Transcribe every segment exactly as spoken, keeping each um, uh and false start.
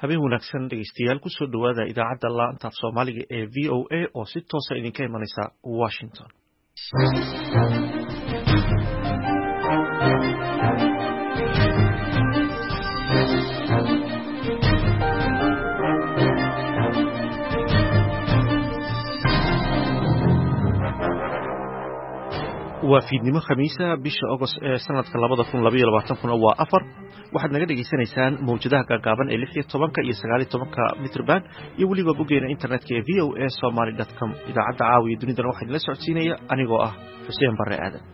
habeen wanaagsan dhegeystayaal ku soo dhawaada idaacadda laanta af Soomaaliga ee V O A oo si toos ah idinka imanaysa Washington. waa fiidnimo khamiisa bisha August ee sanadka labada kun iyo labaatan kuna waa afar waxaad naga dhageysanaysaan mowjadaha gaagaaban ee lix iyo tobanka iyo sagaal iyo tobanka mitrban iyo weliba boggeena internetka ee v o a somali dot com. idaacadda caawiya dunidana waxaa idinla socodsiinaya anigoo ah xuseen barre aadan.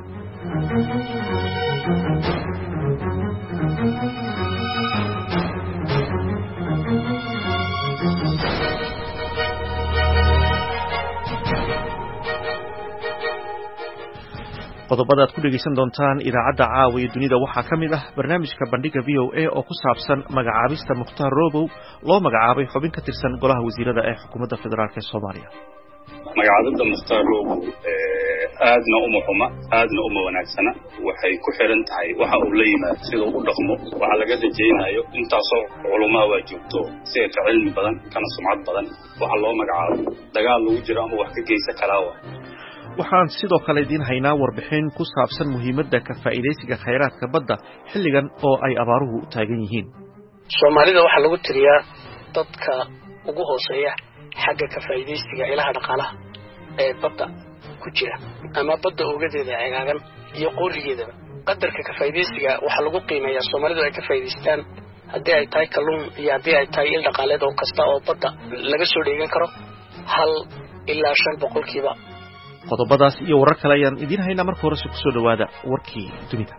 qodobada aad ku dhegeysan doontaan idaacadda caawiya dunida waxaa ka mid ah barnaamijka bandhiga V O A oo ku saabsan magacaabista Mukhtaar Robow loo magacaabay xubin ka tirsan golaha wasiirada ee xukuumadda federaalk ee Soomaaliya. magacaabida Mukhtaar Robow aadna uma xuma aadna uma wanaagsana waxay ku xiran tahay waxa uu la yimaado sida uu dhaqmo waxa laga rajaynayo intaasoo culumaa waa joogto si ka cilmi badan kana sumcad badan waxa loo magacaabo dagaal lagu jiro ama wax ka geysan karaa waxaan sidoo kale idiin haynaa warbixin ku saabsan muhiimadda ka faa'iidaysiga khayraadka badda xilligan oo ay abaaruhu taagan yihiin. Soomaalida waxaa lagu tiriyaa dadka ugu hooseeya xagga ka faa'iidaysiga ilaha dhaqaalaha ee badda ku jira ama badda ogadeeda cagaagan iyo qoorigeedaba. qadarka ka faa'iidaysiga waxaa lagu qiimeeyaa Soomaalidu ay ka faa'iidaystaan haddii ay tahay kalluun iyo haddii ay tahay il dhaqaaleed oo kasta oo badda laga soo dheegan karo hal ilaa shan boqolkiiba. qodobadaas iyo warar kale ayaan idiin haynaa. marka hore ku soo dhawaada warkii dunida.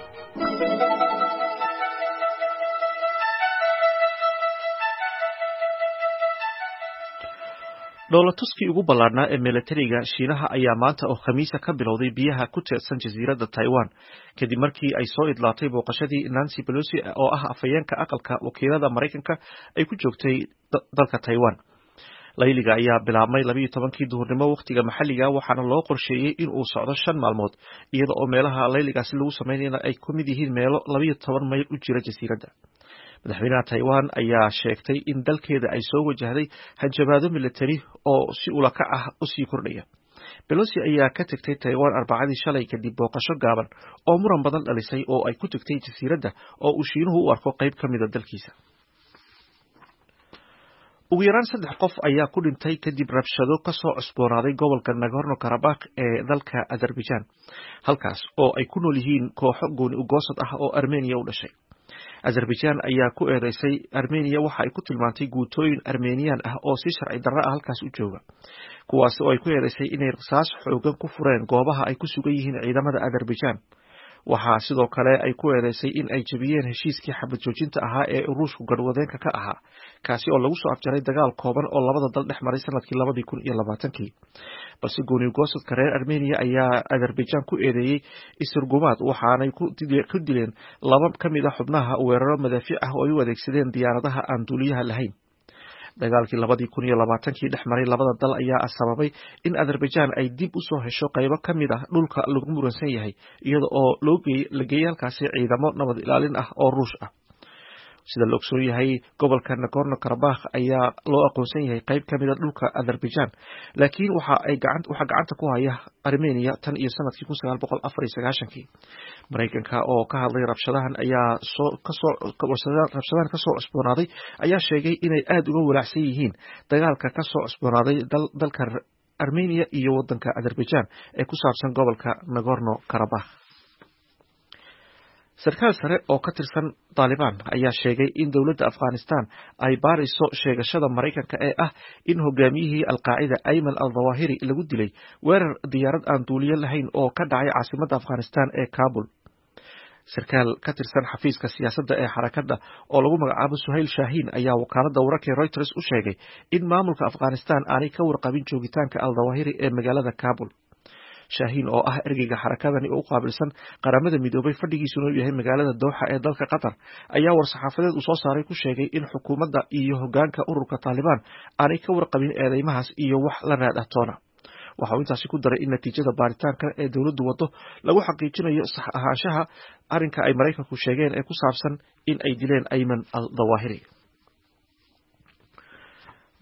dowlatuskii ugu ballaadhnaa ee militariga Shiinaha ayaa maanta oo Khamiisa ka bilowday biyaha ku teedsan jasiiradda Taiwan kadib markii ay soo idlaatay booqashadii Nancy Pelosi oo ah afhayeenka aqalka wakiilada Mareykanka ay ku joogtay dalka Taiwan. layliga ayaa bilaabmay labiyo tobankii duhurnimo waqtiga maxalliga waxaana loo qorsheeyey in uu socdo shan maalmood iyada oo meelaha layligaasi lagu sameynayna ay ku mid yihiin meelo labiyo toban mayl u jira jasiiradda. madaxweynaha Taiwan ayaa sheegtay in dalkeeda ay soo wajahday hanjabaado militari oo si ula kac ah u sii kordhaya. Pelosi ayaa ka tagtay Taiwan arbacadii shalay kadib booqasho gaaban oo muran badan dhalisay oo ay ku tagtay jasiiradda oo uu Shiinuhu u arko qayb ka mid ah dalkiisa. ugu yaraan saddex qof ayaa ku dhintay kadib rabshado ka soo cusboonaaday gobolka Nagorno-Karabakh ee dalka Azerbaijan halkaas oo ay ku nool yihiin kooxo gooni u goosad ah oo Armenia u dhashay. Azerbaijan ayaa ku eedeysay Armenia waxa ay ku tilmaantay guutooyin Armenian ah oo si sharci darro ah halkaas u jooga kuwaas oo ay ku eedeysay inay rasaas xoogan ku fureen goobaha ay ku sugan yihiin ciidamada Azerbaijan. waxaa sidoo kale ay ku eedeysay in ay jabiyeen heshiiskii xabad joojinta ahaa ee Ruushku garwadeenka ka ahaa kaasi oo lagu soo afjaray dagaal kooban oo labada dal dhex maray sanadkii labadii kun iyo labaatankii. balse gooni goosadka reer Armenia ayaa Azerbaijan ku eedeeyey isirgumaad waxaanay ku dileen laba ka mid ah xubnaha weeraro madaafiic ah oo ay u adeegsadeen diyaaradaha aan duuliyaha lahayn. dagaalkii labadii kun iyo labaatankii dhex maray labada dal ayaa sababay in Azerbaijan ay dib u soo hesho qaybo ka mid ah dhulka lagu muransan yahay iyada oo loo geeyay halkaasi ciidamo nabad ilaalin ah oo Ruush ah. sida la ogsoon yahay gobolka Nagorno-Karabakh ayaa loo aqoonsan yahay qayb ka mid ah dhulka Azerbaijan laakiin waxa ay gacanta waxa gacanta ku haya Armenia tan iyo sanadkii kun sagaal boqol afar iyo sagaashan-kii. Mareykanka oo ka hadlay rabshadahan ayaa soo ka soo rabshadahan ka soo cusboonaaday ayaa sheegay inay aad uga walaacsan yihiin dagaalka ka soo cusboonaaday dal dalka Armenia iyo wadanka Azerbaijan ee ku saabsan gobolka Nagorno-Karabakh. sarkaal sare oo ka tirsan Taliban ayaa sheegay in dowladda Afghanistan ay baariso sheegashada Mareykanka ee ah in hogaamiyihii Al-Qaacida Ayman al-Zawahiri lagu dilay weerar diyaarad aan duuliye lahayn oo ka dhacay caasimadda Afghanistan ee Kabul. sarkaal ka tirsan xafiiska siyaasadda ee xarakadda oo lagu magacaabo Suhail Shaahin ayaa wakaaladda wararka ee Reuters u sheegay in maamulka Afghanistan aanay ka warqabin joogitaanka al-Zawahiri ee magaalada Kabul. Shaahin oo ah ergeyga xarakadani oo u qaabilsan qaramada midoobay fadhigiisuna yahay magaalada Dooxa ee dalka Qatar ayaa war-saxaafadeed uu soo saaray ku sheegay in xukuumadda iyo hoggaanka ururka Taliban aanay ka warqabin eedeymahaas iyo wax la raad ah toona. waxa uu intaasi ku daray in natiijada baaritaanka ee dawladdu wado lagu xaqiijinayo sax ahaanshaha arrinka ay Mareykanku sheegeen ee ku saabsan in ay dileen Ayman al-Zawahiri.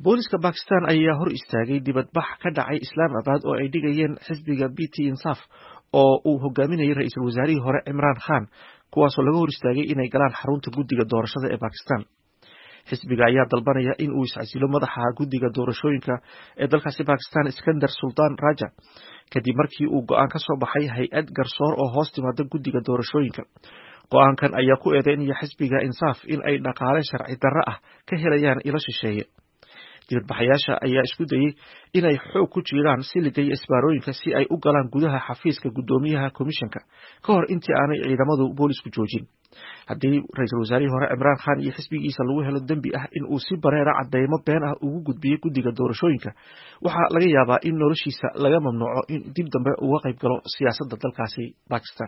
booliska Pakistan ayaa hor istaagay dibadbax ka dhacay Islamabad oo ay dhigayeen xisbiga B T Insaf oo uu hogaaminayay ra'iisul wasaarihii hore Imran Khan kuwaasoo laga hor istaagay inay galaan xarunta guddiga doorashada ee Pakistan. xisbiga ayaa dalbanaya in uu iscasilo madaxa guddiga doorashooyinka ee dalkaasi Pakistan Iskandar Sultan Raja kadib markii uu go'aan ka soo baxay hay'ad garsoor oo hoos timaada guddiga doorashooyinka. go'aankan ayaa ku eedeynaya xisbiga Insaf in ay dhaqaale sharci darro ah ka helayaan ilo shisheeye. dibadbaxayaasha ayaa isku dayay inay xoog ku jiraan siliga iyo isbaarooyinka si ay u galaan gudaha xafiiska guddoomiyaha komishanka ka hor intii aanay ciidamadu boolisku joojin. haddii ra'iisul wasaarihii hore Imran Khan iyo xisbigiisa lagu helo dembi ah in uu si bareera cadeymo been ah ugu gudbiyey guddiga doorashooyinka, waxaa laga yaabaa in noloshiisa laga mamnuuco in dib dambe uga qayb galo siyaasadda dalkaasi Pakistan.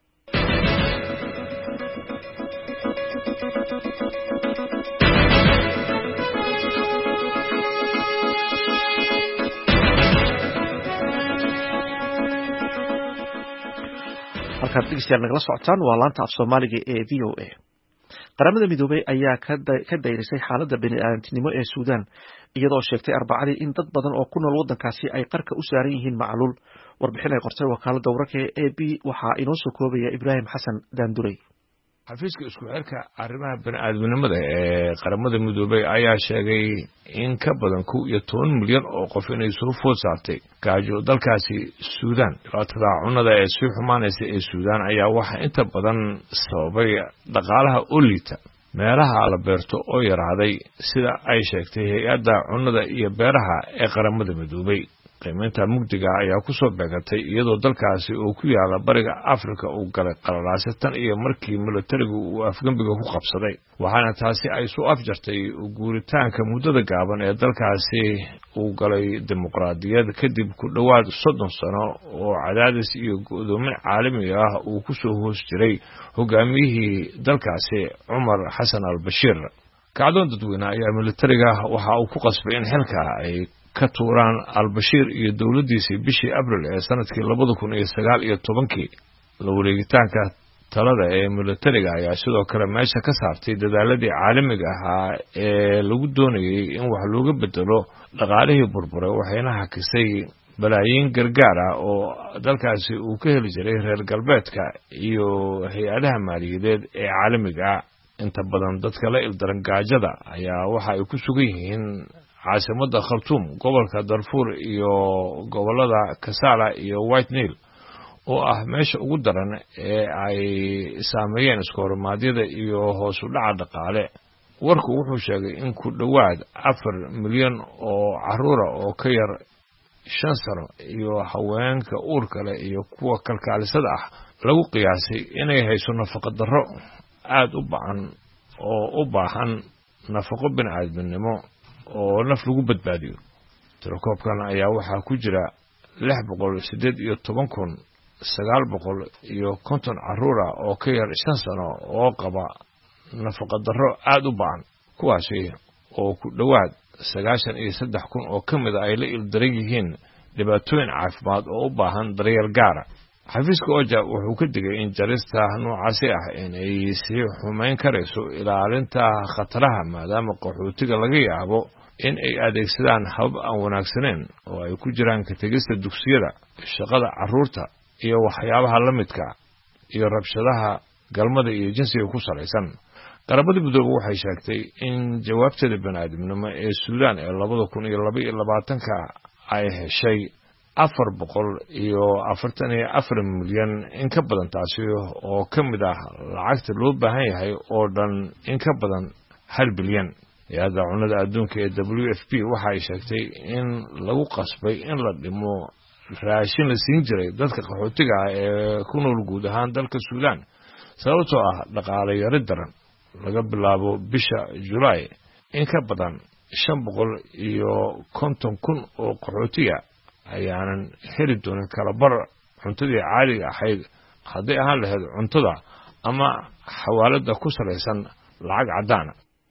halkaad dhegeystayaal nagala socotaan waa laanta af Soomaaliga ee V O A. qaramada midoobay ayaa ka dayrisay xaaladda bini'aadantinimo ee Suudaan iyadoo sheegtay Arbacadii in dad badan oo ku nool waddankaasi ay qarka u saaran yihiin macluul. warbixin ay qortay wakaaladda wararka ee A B waxaa inoo soo koobaya Ibraahim Xasan Daanduray. xafiiska isku xirka arrimaha bini'aadminimada ee qaramada midoobay ayaa sheegay in ka badan kow iyo toban milyan oo qof inay soo food saartay gaajo dalkaasi Suudaan. dhibaatada cunnada ee sii xumaanaysa ee Suudaan ayaa waxaa inta badan sababay dhaqaalaha oo liita, meelaha la beerto oo yaraaday, sida ay sheegtay hay-adda cunnada iyo beeraha ee qaramada midoobay. qiimaynta mugdiga ayaa ku soo beegatay iyadoo dalkaasi oo ku yaala bariga Afrika uu galay qalalaase tan iyo markii militarigu uu afgembiga ku qabsaday, waxaana taasi ay soo afjartay guuritaanka muddada gaaban ee dalkaasi uu galay dimuqraadiyad kadib ku dhowaad soddon sano oo cadaadis iyo go'doomin caalami ah uu ku soo hoos jiray hogaamiyihii dalkaasi Cumar Xasan al-Bashir. kacdoon dadweyne ayaa militariga waxa uu ku qasbay in xilka ay ka tuuraan al-Bashir iyo dowladdiisii bishii Abriil ee sanadkii labada kun iyo sagaal iyo tobankii. la wareegitaanka talada ee militariga ayaa sidoo kale meesha ka saartay dadaaladii caalamiga ahaa ee lagu doonayay in wax looga bedelo dhaqaalihii burburay, waxayna hakisay balaayiin gargaar ah oo dalkaasi uu ka heli jiray reer galbeedka iyo hay-adaha maaliyadeed ee caalamiga ah. inta badan dadka la ildaran gaajada ayaa waxa ay ku sugan yihiin caasimadda Khartoum, gobolka Darfur iyo gobolada Kassala iyo White Nile oo ah meesha ugu daran ee ay saameeyeen iskoormaadyada iyo hoos u dhaca dhaqaale. warku wuxuu sheegay in ku dhowaad afar milyan oo carruura oo ka yar shan sano iyo haweenka uurka leh iyo kuwa kalkaalisada ah lagu qiyaasay inay hayso nafaqo darro aad u baahan oo u baahan nafaqo bini'aadminimo oo naf lagu badbaadiyo. tirakoobkan ayaa waxaa ku jira lix boqol siddeed iyo toban kun sagaal boqol iyo konton carruura oo ka yar shan sano oo qaba nafaqo darro aad u baahan, kuwaasi oo ku dhowaad sagaashan iyo saddex kun oo ka mid a ay la ildaran yihiin dhibaatooyin caafimaad oo u baahan daryeel gaara. xafiiska Oja wuxuu ka digay in jarista noocaasi ah inay sii xumayn karayso ilaalinta khataraha, maadaama qaxootiga laga yaabo in ay adeegsadaan habab aan wanaagsaneyn oo ay ku jiraan ka tegista dugsiyada, shaqada carruurta iyo waxyaabaha la midka iyo rabshadaha galmada iyo jinsiga ku salaysan. qaramada midoobay waxay sheegtay in jawaabteeda bini'aadminimo ee Suudaan ee labada kun iyo laba iyo labaatanka ay heshay afar boqol iyo afartan iyo afar milyan, in ka badan taasi oo ka mid ah lacagta loo baahan yahay oo dhan in ka badan hal bilyan. hay-adda cunnada adduunka ee W F P waxa ay sheegtay in lagu qasbay in la dhimo raashin la siin jiray dadka qaxootiga ah ee ku nool guud ahaan dalka Suudaan sababtoo ah dhaqaale yari daran. laga bilaabo bisha Julaay in ka badan shan boqol iyo konton kun oo qaxootiga ayaanan heli doonin kala bar cuntadii caadiga ahayd hadday ahaan lahayd cuntada ama xawaalada ku salaysan lacag cadaan.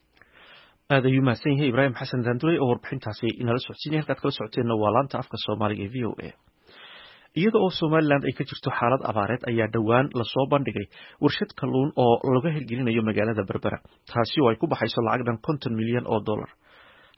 aad ayuu mahadsan yahay Ibraahim Xasan Daanduray oo warbixintaasi inala socodsiinaya. halkaad kala socoteenna waa laanta afka Soomaaliga ee V O A. iyada oo Somaliland ay ka jirto xaalad abaareed ayaa dhowaan lasoo bandhigay warshad kalluun oo laga hirgelinayo magaalada Berbera, taasi oo ay ku baxayso lacag dhan konton milyan oo dollar.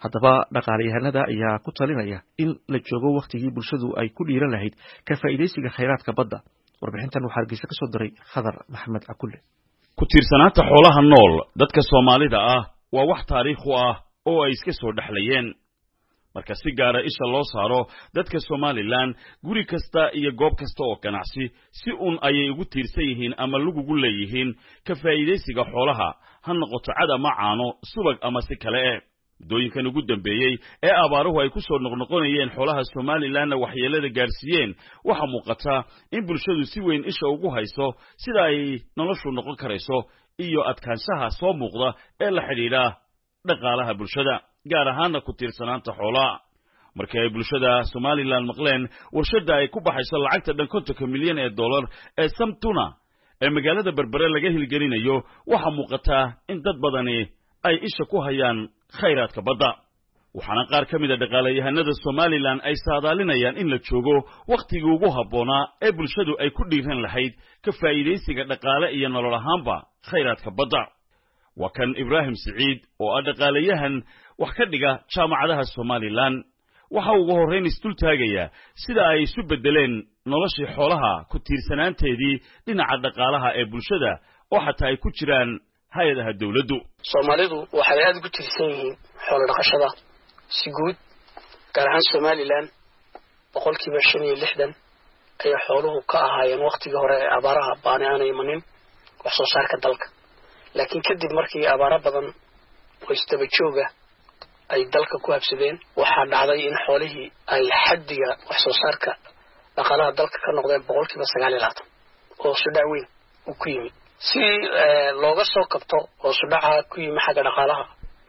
haddaba dhaqaalayahanada ayaa ku talinaya in la joogo wakhtigii bulshadu ay ku dhiiran lahayd ka faa'iidaysiga khayraadka badda. warbixintan waxaa Hargeysa ka soo diray Khadar Maxamed Cakulle. ku tiirsanaanta xoolaha nool dadka Soomaalida ah waa wax taariikh u ah oo ay iska soo dhaxlayeen. marka si gaar ah isha loo saaro dadka Somaliland guri kasta iyo goob kasta oo ganacsi si uun ayay ugu tiirsan yihiin ama lagugu leeyihiin ka faa'iidaysiga xoolaha ha noqoto cad ama caano subag ama si kale dooyinkan ugu dambeeyay ee abaaruhu ay ku soo noqnoqonayeen xoolaha Somaliland waxyeelada gaarsiiyeen waxa muuqata in bulshadu si weyn isha ugu hayso sida ay noloshu noqon karayso iyo adkaanshaha soo muuqda ee la xiriira dhaqaalaha bulshada gaar ahaan ku tiirsanaanta xoolaha. markii ay bulshada Somaliland maqleen warshada ay ku baxayso lacagta dhan konton milyan ee dollar ee Samtuna ee magaalada Berbera laga hilgelinayo waxa muuqata in dad badani ay isha ku hayaan khayraadka badda. waxaana qaar ka mid ah dhaqaalayahanada Somaliland ay saadaalinayaan in la joogo waqtigii ugu habboonaa ee bulshadu ay ku dhiiran lahayd ka faa'iidaysiga dhaqaale iyo nolol ahaanba khayraadka badda. waa kan Ibrahim Saciid oo ah dhaqaalayahan wax ka dhiga jaamacadaha Somaliland. waxa uu ugu horreyn istul taagaya sida ay isu bedeleen noloshii xoolaha ku tiirsanaanteedii dhinaca dhaqaalaha ee bulshada oo xataa ay ku jiraan hay'adaha dawladdu. Soomaalidu waxay aad ugu tiirsan yihiin xoolo dhaqashada si guud gaar ahaan Somaliland boqolkiiba shan iyo lixdan ay xooluhu ka ahaayeen waqtigii hore ee abaaraha baana aanay imanin wax soo saarka dalka. laakiin kadib markii abaara badan oo istaba jooga ay dalka ku habsadeen waxaa dhacday in xoolihii ay xaddiga wax soo saarka dhaqaalaha dalka ka noqdeen boqolkiiba sagaal iyo labaatan oo sudhac weyn uu ku yimid. si looga soo kabto oo sudhaca ku yimi xagga dhaqaalaha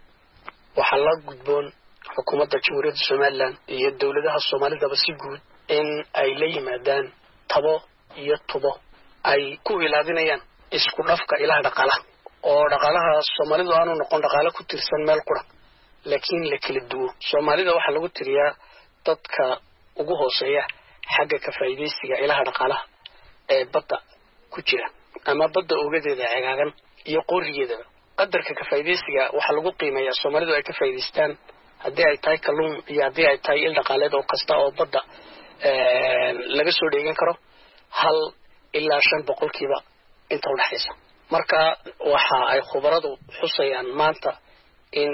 waxaa la gudboon xukuumadda Jamhuuriyadda Somaliland iyo dawladaha Soomaalidaba si guud in ay la yimaadaan tabo iyo tubo ay ku ilaalinayaan isku dhafka ilaha dhaqaalaha oo dhaqaalaha Soomaalidu aanu noqon dhaqaale ku tirsan meel qura laakiin la kala duwo. Soomaalida waxa lagu tiriyaa dadka ugu hooseeya xagga ka faa'iidaysiga ilaha dhaqaalaha ee badda ku jira ama badda ogadeeda cagaagan iyo qorigeeda. qadarka ka faa'iidaysiga waxa lagu qiimeeyaa Soomaalidu ay ka faa'iidaystaan haddii ay tahay kalluun iyo haddii ay tahay il dhaqaaleed oo kasta oo badda laga soo dheegan karo hal ilaa shan boqolkiiba inta u dhaxaysa. marka waxa ay khubaradu xusayaan maanta in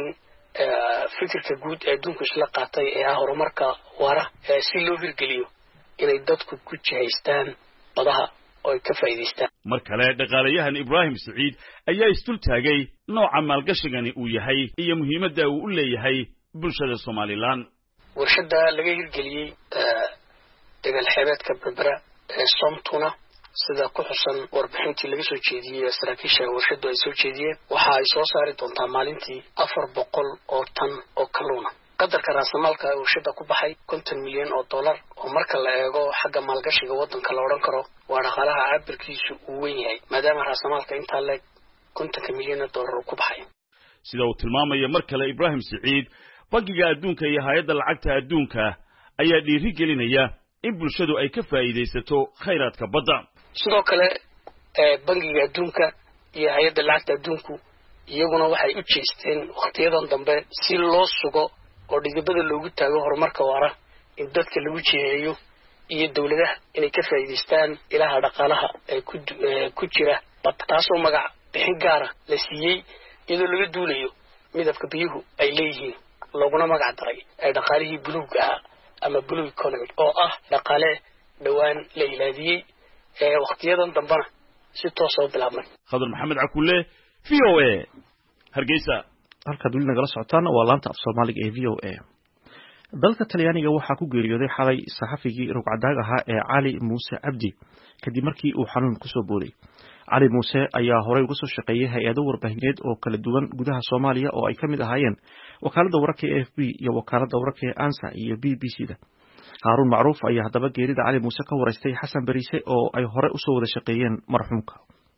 fikirka guud ee adduunku isla qaatay ee ah horumarka waara si loo hirgeliyo inay dadku ku jihaystaan badaha oo ay ka faa'iidaystaan. mar kale dhaqaalayahan Ibrahim Saciid ayaa istul taagay nooca maalgashigani uu yahay iyo muhiimadda uu u leeyahay bulshada Somaliland. warshada laga hirgeliyay degal xeebadka Berbera ee Samtuna sida ku xusan warbixintii laga soo jeediyay saraakiisha warshadu ay soo jeediyeen waxa ay soo saari doontaa maalintii afar boqol oo tan oo kalluuna. qadarka raasamaalka warshada ku baxay konton milyan oo dollar oo marka la eego xagga maalgashiga waddanka la oran karo waa dhaqaalaha cabirkiisu uu weyn yahay maadaama raasamaalka inta leeg konton milyan oo dollar ku baxay. sida uu tilmaamaya mar kale Ibrahim Saciid bangiga adduunka iyo hay'adda lacagta adduunka ayaa dhiiri gelinaya in bulshadu ay ka faa'iidaysato khayraadka badda. sidoo kale bangiga adduunka iyo hay'adda lacagta adduunku iyaguna waxay u jeesteen waqtiyadan dambe si loo sugo oo dhigabada loogu taago horumarka waara in dadka lagu jiheeyo iyo dawladaha inay ka faa'iidaystaan ilaha dhaqaalaha ee ku jira badda taasoo magac bixin gaara la siiyey iyadoo laga duulayo midabka biyuhu ay leeyihiin looguna magac daray ee dhaqaalihii buluugga ah ama blue economy oo ah dhaqaale dhawaan la ilaadiyey ee waqtiyadan dambana si toos ah u bilaabmay. Khadar Maxamed Cakulle V O A Hargeysa. halkaad weli nagala socotaan waa laanta af Soomaaliga ee V O A. dalka Talyaaniga waxaa ku geeriyooday xalay saxafigii rugcadaag ahaa ee Cali Muuse Cabdi kadib markii uu xanuun ku soo booday. Cali Muuse ayaa horey uga soo shaqeeyay hay'ado warbaahineed oo kala duwan gudaha Soomaaliya oo ay ka mid ahaayeen wakaaladda wararka ee A F P iyo wakaaladda wararka ee ANSA iyo B B C da. Haarun Macruuf ayaa haddaba geerida Cali Muuse ka waraystay Xasan Bariise oo ay hore u soo wada shaqeeyeen marxuumka.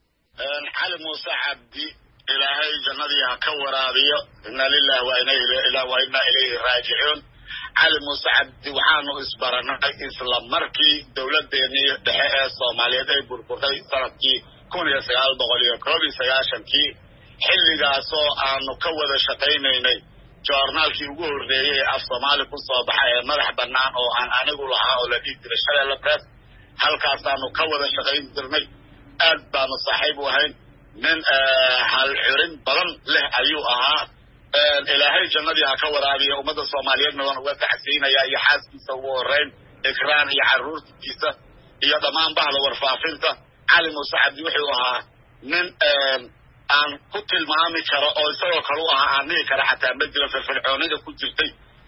Cali Muuse Cabdi ilaahay jannadii ha ka waraabiyo inna lillahi wa inna ilayhi raaji'uun. Cali Muuse Cabdi waxaanu isbaranay isla markii dawladdeennii dhexe ee Soomaaliyeed ay burburtay sanadkii kun iyo sagaal boqol iyo koob iyo sagaashankii xilligaasoo aanu ka wada shaqaynaynay joornaalkii ugu horreeyey ee af soomaali ku soo baxa ee madax bannaan oo aan anigu lahaa oo la dhihi jiray Shabeelle Press halkaasaanu ka wada shaqayn jirnay aad baanu saaxiib u ahayn nin hal xurin badan leh ayuu ahaa ilaahay jannadii ha ka waraabiyo ummadda Soomaaliyeedna waan uga taxsiinayaa iyo xaaskiisa ugu horreyn ikraan iyo carruurtiisa iyo dhammaan bahda warfaafinta cali muuse cabdi wuxuu ahaa nin aan ku tilmaami karo oo isagoo kale u ahaa aan dhihi kara xataa ma jiro firfircoonida ku jirtay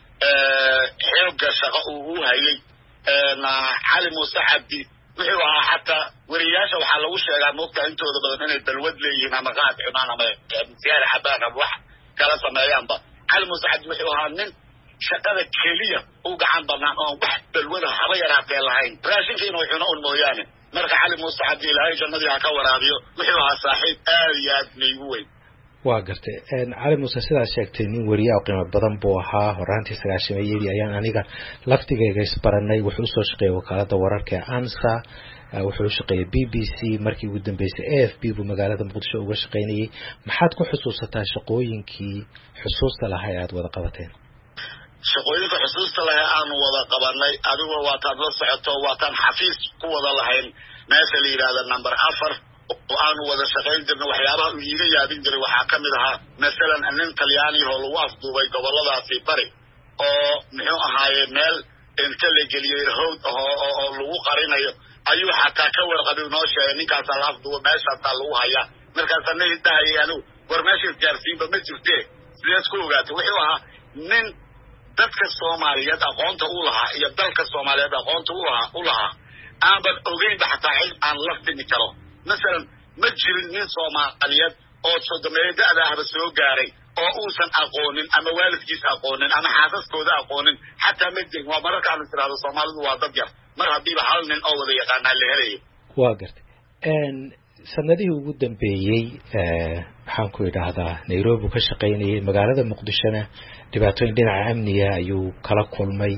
xoogga shaqo uu u hayay cali muuse cabdi wuxuu ahaa xataa weriyaasha waxaa lagu sheegaa moogtaa intooda badan inay balwad leeyihiin ama qaad cunaan ama siyaar xabaan ama wax kala sameeyaanba cali muuse cabdi wuxuu ahaa nin shaqada keliya u gacan banaan oon wax balwada haba yaraatee lahayn raashinkiina way cuno un mooyaane marka cali muuse cabdi ilaahay jannadii ha ka waraabiyo wuxuu ahaa saaxiib aad iyo aad laygu weyn waa gartay cali muuse sidaad sheegtay nin weriye oo qiimo badan buu ahaa horaantii sagaashameeyadii ayaan aniga laftigayga isbaranay wuxuu usoo shaqeeyey wakaalada wararka ee ansa wuxuu u shaqeeyey b b c markii ugu dambeysay a f b buu magaalada muqdisho uga shaqaynayay maxaad ku xusuusataa shaqooyinkii xusuusta lahaa ee aada wada qabateen shaqooyinka xusuusta lahaa aanu wada qabanay adigoo waataad la socoto waataan xafiis ku wada lahayn meesha la yidhaahda number afar oo aanu wada shaqayn jirna waxyaabaha uu iiga yaabin jiray waxaa ka mid ahaa masalan nin talyaani oo lagu afduubay goboladaasi bari oo muxuu ahaaye meel inta la geliyey howd oo lagu qarinayo ayuu xataa ka warqabay noo sheegay ninkaasaa la afduubo meeshaasaa lagu hayaa markaasaa na idahayay anigu war meesha isgaarsiinba ma jirtee sideed ku ogaatay wuxuu ahaa nin dadka Soomaaliyeed aqoonta u lahaa iyo dalka Soomaaliyeed aqoonta u lahaa u lahaa aanban ogeynba xataa cid aan la fini karo masalan ma jirin nin Soomaaliyeed oo sodomeeyada ahba soo gaaray oo uusan aqoonin ama waalidkiis aqoonin ama xaasaskooda aqoonin xataa ma jirin waa mararka aan tiraahdo Soomaalidu waa dad yar mar haddiiba hal nin oo wada yaqaanaa la helayo waa gartay sanadihii ugu dambeeyey maxaan ku idhaahdaa Nairobi ka shaqaynayay magaalada Muqdishona dhibaatooyin dhinaca amniga ayuu kala kulmay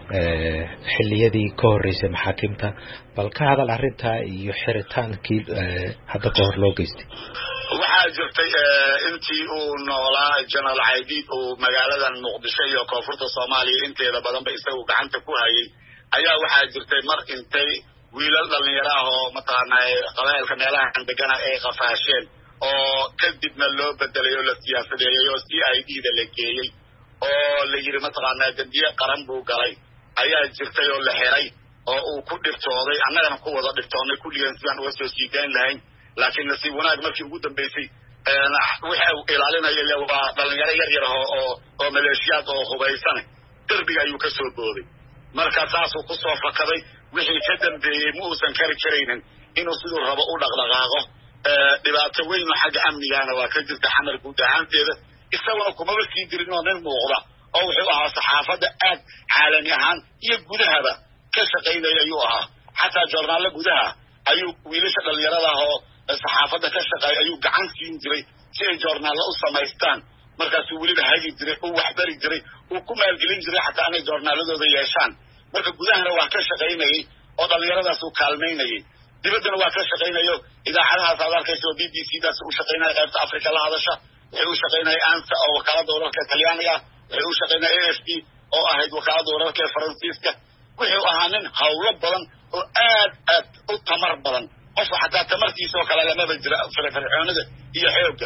xilliyadii ka horeysay maxaakiimta bal ka hadal arrintaa iyo xiritaankii hadda ka hor loo geystay waxaa jirtay intii uu noolaa General Aidid oo magaaladan Muqdisho iyo koonfurta Soomaaliya inteeda badan ba isagu gacanta ku hayay ayaa waxaa jirtay mar intay wiilal dhalinyaro ah oo mataqaanaa qabaylka meelaha degana ay qafaasheen oo kadibna loo bedelay oo la siyaasadeeyay oo C I D da la geeyay oo la yiri mataqaanaa dambiye qaran buu galay ayaa jirtay oo la xiray oo uu ku dhirtooday annagana ku wada dhirtoonay kulligan sidaan uga soo siideyn lahayn laakiin nasiib wanaag markii ugu dambeysay waxa uu ilaalinayay waa dhalinyaro yar yar oo oo maleeshiyaad oo hubaysan darbiga ayuu ka soo booday marka taas uu ku soo fakaday wixii ka dambeeyay ma uusan kari karaynin inuu sidoo rabo u dhaqdhaqaaqo dhibaato weyn oo xagga amnigaana waa ka jirta xamar guud ahaanteeda isaguna kuma sii dirin oo nin muuqda oo wuxuu ahaa saxaafadda aad caalami ahaan iyo gudahaba ka shaqaynaya ayuu ahaa xataa joornaalo gudaha ayuu wiilasha dhalinyarada oo saxaafadda ka shaqeeya ayuu gacan siin jiray si ay joornaalo u samaystaan markaasuu weliba hagi jiray uu waxbari jiray uu ku maalgelin jiray xataa inay joornaaladooda yeeshaan marka gudahana waa ka shaqaynayay oo dhalinyaradaas uu kaalmaynayay dibaddana waa ka shaqaynayo idaacadahaas aad arkaysa oo b b c daas u shaqaynaya qaybta afrika la hadasha wuxuu u shaqaynaya ansa oo wakaalada wararka talyaaniga wuxuu u shaqaynaya a f d oo ahayd wakaalada wararka ee faransiiska wuxuu ahaa nin hawlo badan oo aad aad u tamar badan qofka xataa tamartiisa oo kale lamaba jira firfircoonida iyo xoogga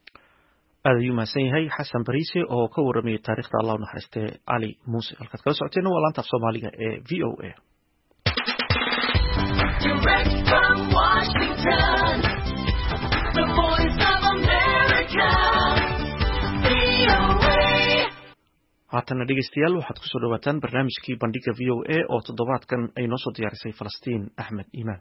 aad ayuu mahadsan yahay xasan bariise oo ka warramayay taariikhda allah u naxariistay cali muuse halkaad kala socoteen waa laanta af soomaaliga ee v o a haatana dhegeystayaal waxaad kusoo dhawaataan barnaamijkii bandhiga v o a oo toddobaadkan ay noo soo diyaarisay falastiin axmed iimaan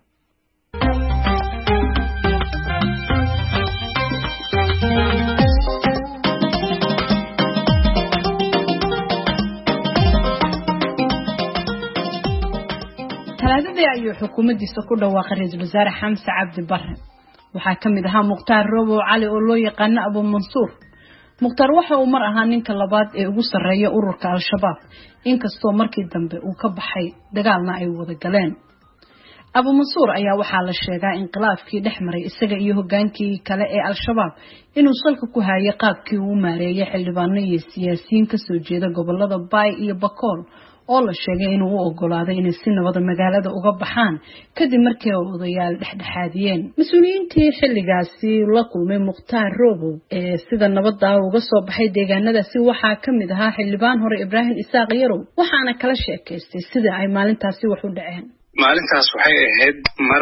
talaadadii ayuu xukuumaddiisa ku dhawaaqay ra-iisul wasaare xamse cabdi barre waxaa ka mid ahaa mukhtaar roobow cali oo loo yaqaano abu mansuur mukhtaar waxa uu mar ahaa ninka labaad ee ugu sarreeya ururka al-shabaab inkastoo markii dambe uu ka baxay dagaalna ay wada galeen Abu Mansuur ayaa waxaa la sheegaa inqilaabkii dhexmaray isaga iyo hogaankii kale ee Al-Shabaab inuu salka ku hayay qaabkii uu maareeyay xildhibaano iyo siyaasiyiin ka soo jeeda gobolada Bay iyo Bakool oo la sheegay inuu u ogolaaday inay si nabad magaalada uga baxaan kadib markii ay odayaal dhexdhexaadiyeen mas'uuliyiintii xilligaasi la kulmay Mukhtaar Robow ee sida nabadda uga soo baxay deegaanadaasi waxaa ka mid ahaa xildhibaan hore Ibraahim Isaaq Yarow waxaana kala sheekaystay sida ay maalintaasi wax u dhaceen maalintaas waxay ahayd mar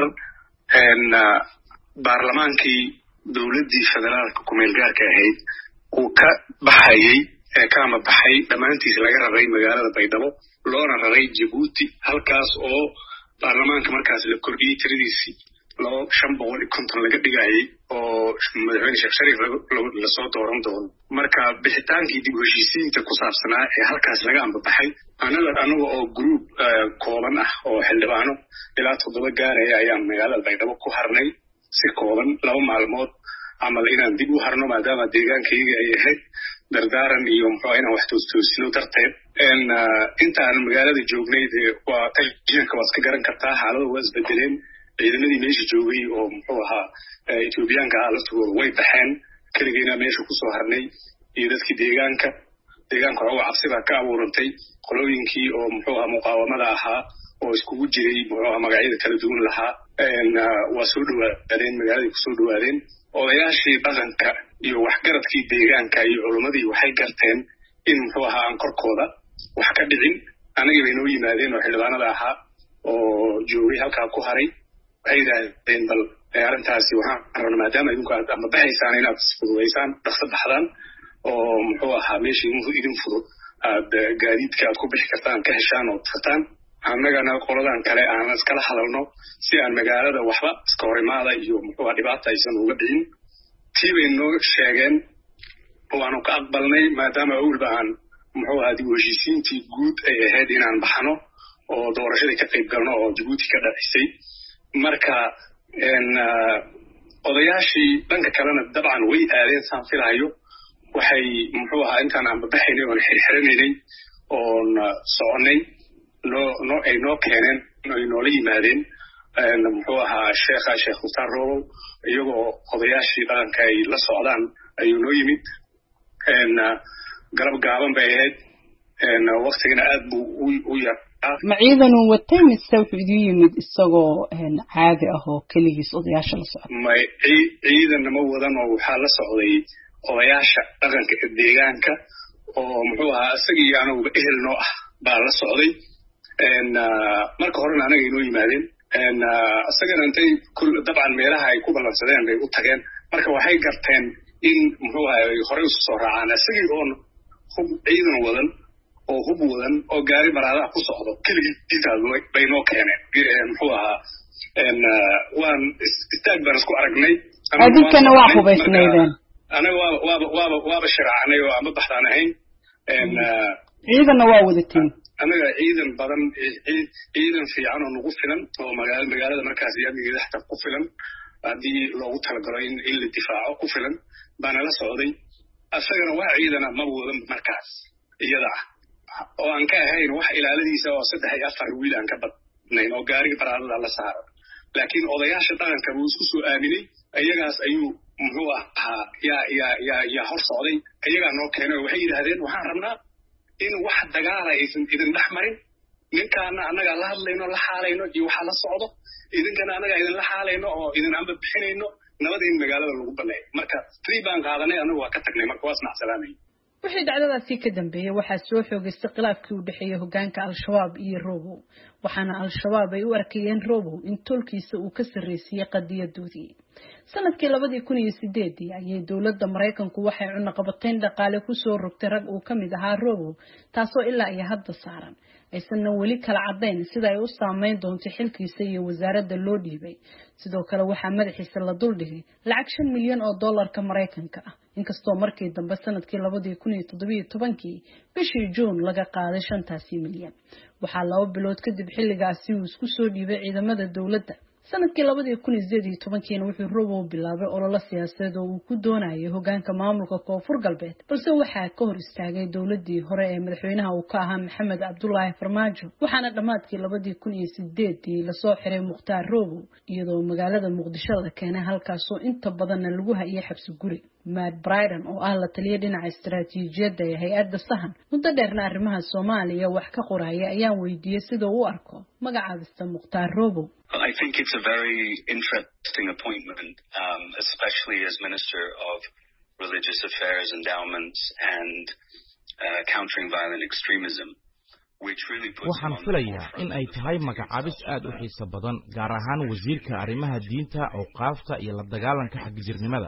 een baarlamaankii dawladdii federaalka ku meel gaarka ahayd uu ka baxayay ee kama baxay dhamaantiis laga raray magaalada Baydhabo loona raray Djibouti halkaas oo baarlamaanka markaas la kordhiyay tiradiisii loo shan boqol iyo konton laga dhigayay oo madaxweyne Sheekh Shariif la soo dooran doono marka bixitaankii dib u heshiisiinta ku saabsanaa ee halkaas laga ambabaxay anaga anaga oo group kooban ah oo xildhibaano ilaa toddoba gaaraya ayaan magaalada Baydhabo ku harnay si kooban laba maalmood amal inaan dib u harno maadaama deegaankayga ay ahayd dardaaran iyo muxuu inaan wax toosino darteed in intaan magaalada joognay waa tajinka waad ka garan kartaa xaalada waa isbedeleen ciidamadii meesha joogay oo muxuu ahaa Etoobiyaanka ah laftooda way baxeen kaligeena meesha ku soo harnay iyo dadkii deegaanka deegaanka oo cabsida ka abuurantay qolooyinkii oo muxuu ahaa muqaawamada ahaa oo iskugu jiray muxuu ahaa magacyada kala duwan lahaa een waa soo dhawaadeen magaalada ku soo dhawaadeen odayaashii dhaqanka iyo waxgaradkii deegaanka iyo culimadii waxay garteen in muxuu ahaa aan korkooda wax ka dhicin aniga bay noo yimaadeen oo xildhibaanada ahaa oo joogay halkaa ku haray waxay yidhaahdeen bal arrintaasi waxaan rabnaa maadaama idinku aad ama baxaysaan inaad fududaysaan dhaqso baxdaan oo muxuu ahaa meeshii idin fudud aad gaadiidka aad ku bixi kartaan ka heshaan oo tagtaan annagana qoladan kale aan iskala hadalno si aan magaalada waxba iska horimaada iyo muxuu ahaa dhibaata aysan uga dhicin tii bay noo sheegeen waanu ka aqbalnay maadaama awalba aan muxuu ahaa dib u heshiisiintii guud ay ahayd inaan baxno oo doorashadii ka qayb galno oo Djibouti ka dhacisay marka een odayaashii dhanka kalena dabcan way aadeen saan filayo waxay muxuu ahaa intaan aan baxaynay oo xirxiranaynay oo soconay no no ay noo keeneen ay noola yimaadeen een muxuu ahaa sheekha Sheekh Mukhtaar Robow iyagoo odayaashii dhaqanka ay la socdaan ayuu noo yimid een garab gaaban bay ahayd een waqtigana aad buu u yar ma ciidan uu watay mise wuxuu idin yimid isagoo caadi ah oo kaligiis odayaasha la socda ma ciidan ma wadan oo waxaa la socday odayaasha dhaqanka deegaanka oo muxuu ahaa isagii anagu ehelno ah baa la socday een marka horena anaga inoo yimaadeen een isagana intay dabcan meelaha ay ku balansadeen bay u tageen marka waxay garteen in muxuu ahaa hore u soo raacaan isagii oo hub ciidan wadan oo hub wadan oo gaari baraadaha ku socdo kaligiis bay noo keeneen muxuu ahaa een waan istaag baan isku aragnay adinkana waa hubaysnaydeen anaga waa waa waa sharaacnay oo ama baxdaan ahayn een ciidanna waa wadatiin anaga ciidan badan ciidan fiican oo nagu filan oo magaalada magaalada markaas yaamigeeda xataa ku filan haddii loogu talagalo in in la difaaco ku filan baana la socday asagana waa ciidana ma wadan markaas iyada ah oo aan ka ahayn wax ilaaladiisa oo saddex iyo afar wiil aan ka badnayn oo gaariga baraadada la saaran laakiin odayaasha dhaqanka buu isku soo aaminay iyagaas ayuu muxuu ahaa yaa yaa yaa yaa hor socday iyagaa noo keenay waxay yidhaahdeen waxaan rabnaa in wax dagaala aysan idin dhex marin ninkaana annaga la hadlayno la xaalayno iyo waxa la socdo idinkana annaga idin la xaalayno oo idin amba bixinayno nabad in magaalada lagu baneeyo marka three baan qaadanay anagu waa ka tagnay marka waa isnac salaamay wixii dhacdadaasi ka dambeeyay waxaa soo xoogaystay khilaafkii u dhexeeyay hoggaanka Al-Shabaab iyo Robow waxaana Al-Shabaab ay u arkayeen Robow in tolkiisa uu ka sarreeyay qadiyadoodii sanadkii laba kun iyo sideed ayay dawladda Mareykanku waxay cunaqabateyn dhaqaale ku soo rogtay rag uu ka mid ahaa Robow taasoo ilaa iyo hadda saaran aysan weli kala cadeyn sida ay u saameyn doonto xilkiisa iyo wasaaradda loo dhiibay sidoo kale waxaa madaxiisa la dul dhigay lacag shan milyan oo dollarka Mareykanka ah inkastoo markii dambe sanadkii laba kun iyo toddoba iyo toban bishii June laga qaaday shantaasi milyan waxaa laba bilood kadib xilligaasi uu isku soo dhiibay ciidamada dawladda sanadkii labadii kun iyo sideed iyo tobankiina wuxuu Robow bilaabay olole siyaasadeed oo uu ku doonayay hoggaanka maamulka Koonfur Galbeed balse waxaa ka hor istaagay dowladii hore ee madaxweynaha uu ka ahaa Maxamed Cabdullaahi Farmaajo waxaana dhamaadkii labadii kun iyo sideed la soo xiray Mukhtaar Robow iyadoo magaalada Muqdisho la keenay halkaas oo inta badan lagu hayay xabsi guri. Matt Bryden oo ah la taliye dhinaca istiraatiijiyadda ee hay'adda Sahan muddo dheerna arrimaha Soomaaliya wax ka qoraya ayaan weydiiyay sida uu u arko magacaabista Mukhtaar Robow. I think it's a very interesting appointment, um, especially as Minister of Religious Affairs, Endowments and uh, Countering Violent Extremism. waxaan filayaa in ay tahay magacaabis aad u xiiso badan gaar ahaan wasiirka arrimaha diinta, awqaafta iyo la dagaalanka xagjirnimada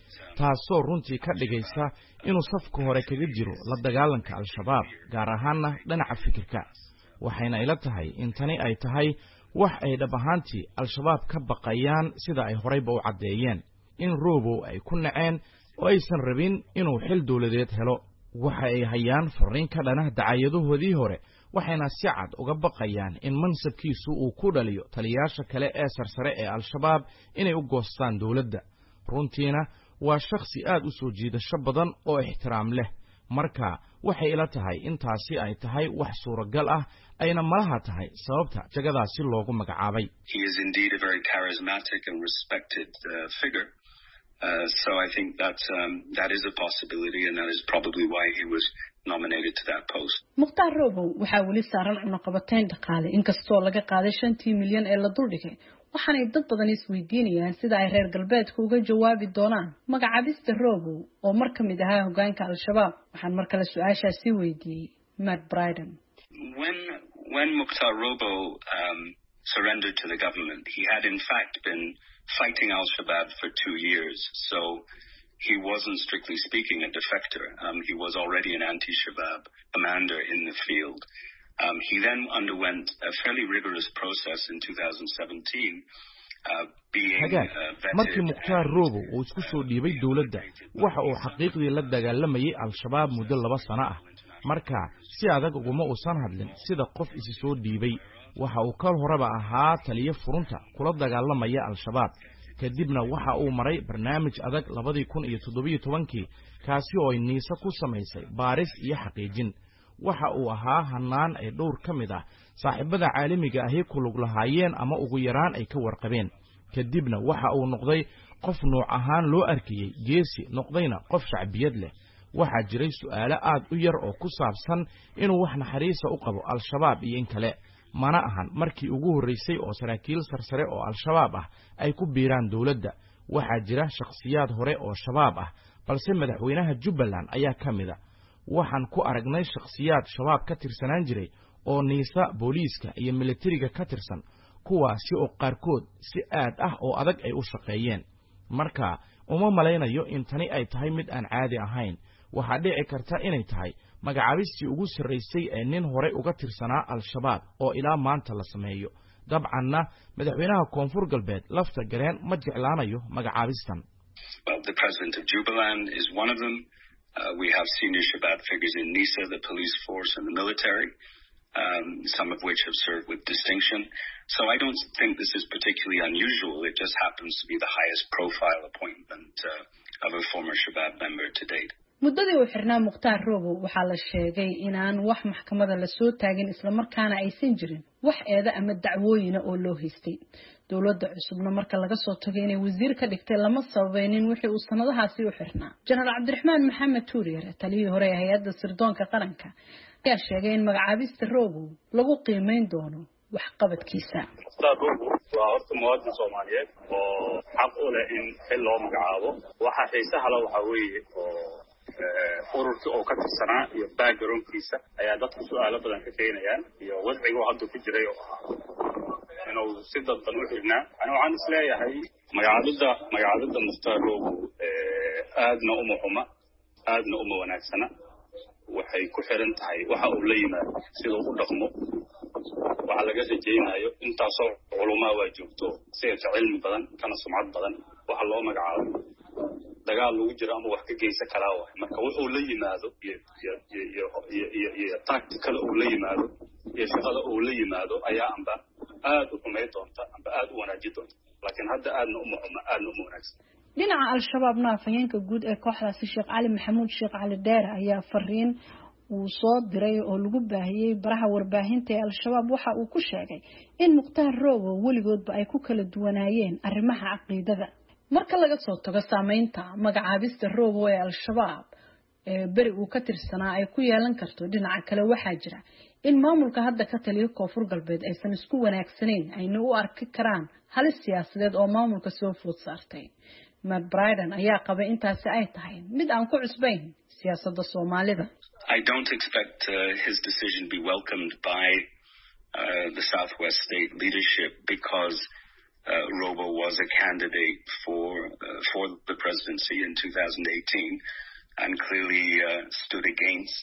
taasoo runtii ka dhigaysa inuu safka hore kaga jiro la dagaalanka al-shabaab gaar ahaanna dhinaca fikirka waxayna ila tahay in tani ay tahay wax ay dhab ahaantii al-shabaab ka baqayaan sida ay horeyba u caddeeyeen in Robow ay ku naceen oo aysan rabin inuu xil dawladeed helo waxa ay hayaan fariin ka dhana dacayadahoodii hore waxayna si cad uga baqayaan in mansabkiisu uu ku dhaliyo taliyaasha kale ee sarsare ee al-shabaab inay u goostaan dawladda runtiina waa shakhsi aad u soo jiidasho badan oo ixtiraam leh marka waxay ila tahay intaasi ay tahay wax suuragal ah ayna malaha tahay sababta jagadaasi loogu magacaabay. He is indeed a very charismatic and respected uh, figure. Uh, so I think that um, that is a possibility and that is probably why he was nominated to that post. Mukhtaar Robow waxa wali saaran cunaqabateyn dhaqaale inkastoo laga qaaday shantii milyan ee la duldhigay waxaanay dad badan isweydiinayaan sida ay reer galbeedka uga jawaabi doonaan magacaabista Robow oo mar ka mid ahaa hoggaanka al-shabaab waxaan mar kale su'aashaasi weydiiyay Matt Bryden. When when Mukhtaar Robow um, surrendered to the government, he had in fact been fighting al-Shabaab for two years, so he wasn't strictly speaking a defector. Um, he was already an anti-Shabaab commander in the field. Um, he then underwent a fairly rigorous process in two thousand seventeen, uh, being uh, vetted. markii Mukhtaar Robow uu isku soo dhiibay dawladda waxa uu xaqiiqdii la dagaalamayay al-shabaab muddo laba sano ah marka si adag uguma uusan hadlin sida qof isi soo dhiibay waxa uu kal horeba ahaa taliye furunta kula dagaalamaya al-shabaab kadibna waxa uu maray barnaamij adag labadii kun iyo toddoba iyo tobankii kaasi oo ay niisa ku samaysay baaris iyo xaqiijin waxa uu ahaa hanaan ay dhowr ka mid ah saaxiibada caalamiga ahi ku lug lahaayeen ama ugu yaraan ay ka warqabeen kadibna waxa uu noqday qof nooc ahaan loo arkayay geesi noqdayna qof shacbiyad leh waxa jiray su'aalo aad u yar oo ku saabsan inuu wax naxariis u qabo al-shabaab iyo in kale mana ahan markii ugu horeysay oo saraakiil sarsare oo al-shabaab ah ay ku biiraan dawladda waxa jira shakhsiyaad hore oo shabaab ah balse madaxweynaha Jubbaland ayaa kamida waxaan ku aragnay shakhsiyaad shabaab ka tirsanaan jiray oo niisa booliiska iyo militariga ka tirsan kuwaasi oo qaarkood si aad ah oo adag ay u shaqeeyeen marka uma malaynayo in tani ay tahay mid aan caadi ahayn waxa dhici karta inay tahay magacaabistii ugu sarreysay ee nin hore uga tirsanaa al-shabaab oo ilaa maanta la sameeyo dabcanna madaxweynaha Koonfur Galbeed lafta gareen ma jeclaanayo magacaabistan. Well, the president of Jubaland is one of them. Uh, we have senior Shabab figures in NISA, the police force and the military, um, some of which have served with distinction. So I don't think this is particularly unusual. It just happens to be the highest profile appointment uh, of a former Shabab member to date. muddadii uu xirnaa Mukhtaar Robow waxaa la sheegay inaan wax maxkamada la soo taagin isla markaana aysan jirin wax eeda ama dacwooyin oo loo haystay dawladda cusubna marka laga soo tagay inay wasiir ka dhigtay lama sabaynin wixii uu sanadahaasi u xirnaa General Cabdiraxmaan Maxamed Tuuriyare taliyihii hore ee hay'adda sirdoonka qaranka ayaa sheegay in magacaabista Robow lagu qiimeyn doono wax qabadkiisa. waa horta muwaadin Soomaaliyeed oo xaq u leh in xil loo magacaabo waxa xiisaha leh waxa weeye oo ururka oo ka tirsanaa iyo backgroundkiisa ayaa dadku su'aalo badan ka keenayaan iyo wadciga hadda ku jiray oo inuu si dadban u xirnaa ana waxaan isleeyahay magacaabida magacaabida Mukhtaar Robow aadna uma xuma aadna uma wanaagsana waxay ku xiran tahay waxa uu la yimaado sida uu dhaqmo waxa laga rajeynayo intaasoo culumaa waa joogto sida cilmi badan kana sumcad badan waxa loo magacaabo dagaal lagu jiro ama wax ka geysan karaa wax marka wuxuu la yimaado iyo iyo iyo iyo tactical uu la yimaado iyo shaqada uu la yimaado ayaa amba aad u xumay doonta amba aad u wanaajin doonta laakiin hadda aadna uma xuma aadna uma wanaagsan dhinaca al-shabaabna afhayeenka guud ee kooxdaasi sheekh cali maxamuud sheekh cali dheere ayaa fariin uu soo diray oo lagu baahiyey baraha warbaahinta ee al-shabaab waxa uu ku sheegay in mukhtaar roobo weligoodba ay ku kala duwanaayeen arrimaha caqiidada marka laga soo tago saameynta magacaabista roobo ee al-shabaab ee beri uu ka tirsanaa ay ku yeelan karto dhinaca kale waxaa jira in maamulka hadda ka taliyo koonfur galbeed aysan isku wanaagsanayn ayna u arki karaan halis siyaasadeed oo maamulka soo food saartay Matt Bryden ayaa qaba intaasi ay tahay mid aan ku cusbayn siyaasadda Soomaalida. I don't expect uh, his decision be welcomed by uh, the Southwest State leadership because uh, Robo was a candidate for uh, for the presidency in two thousand eighteen and clearly uh, stood against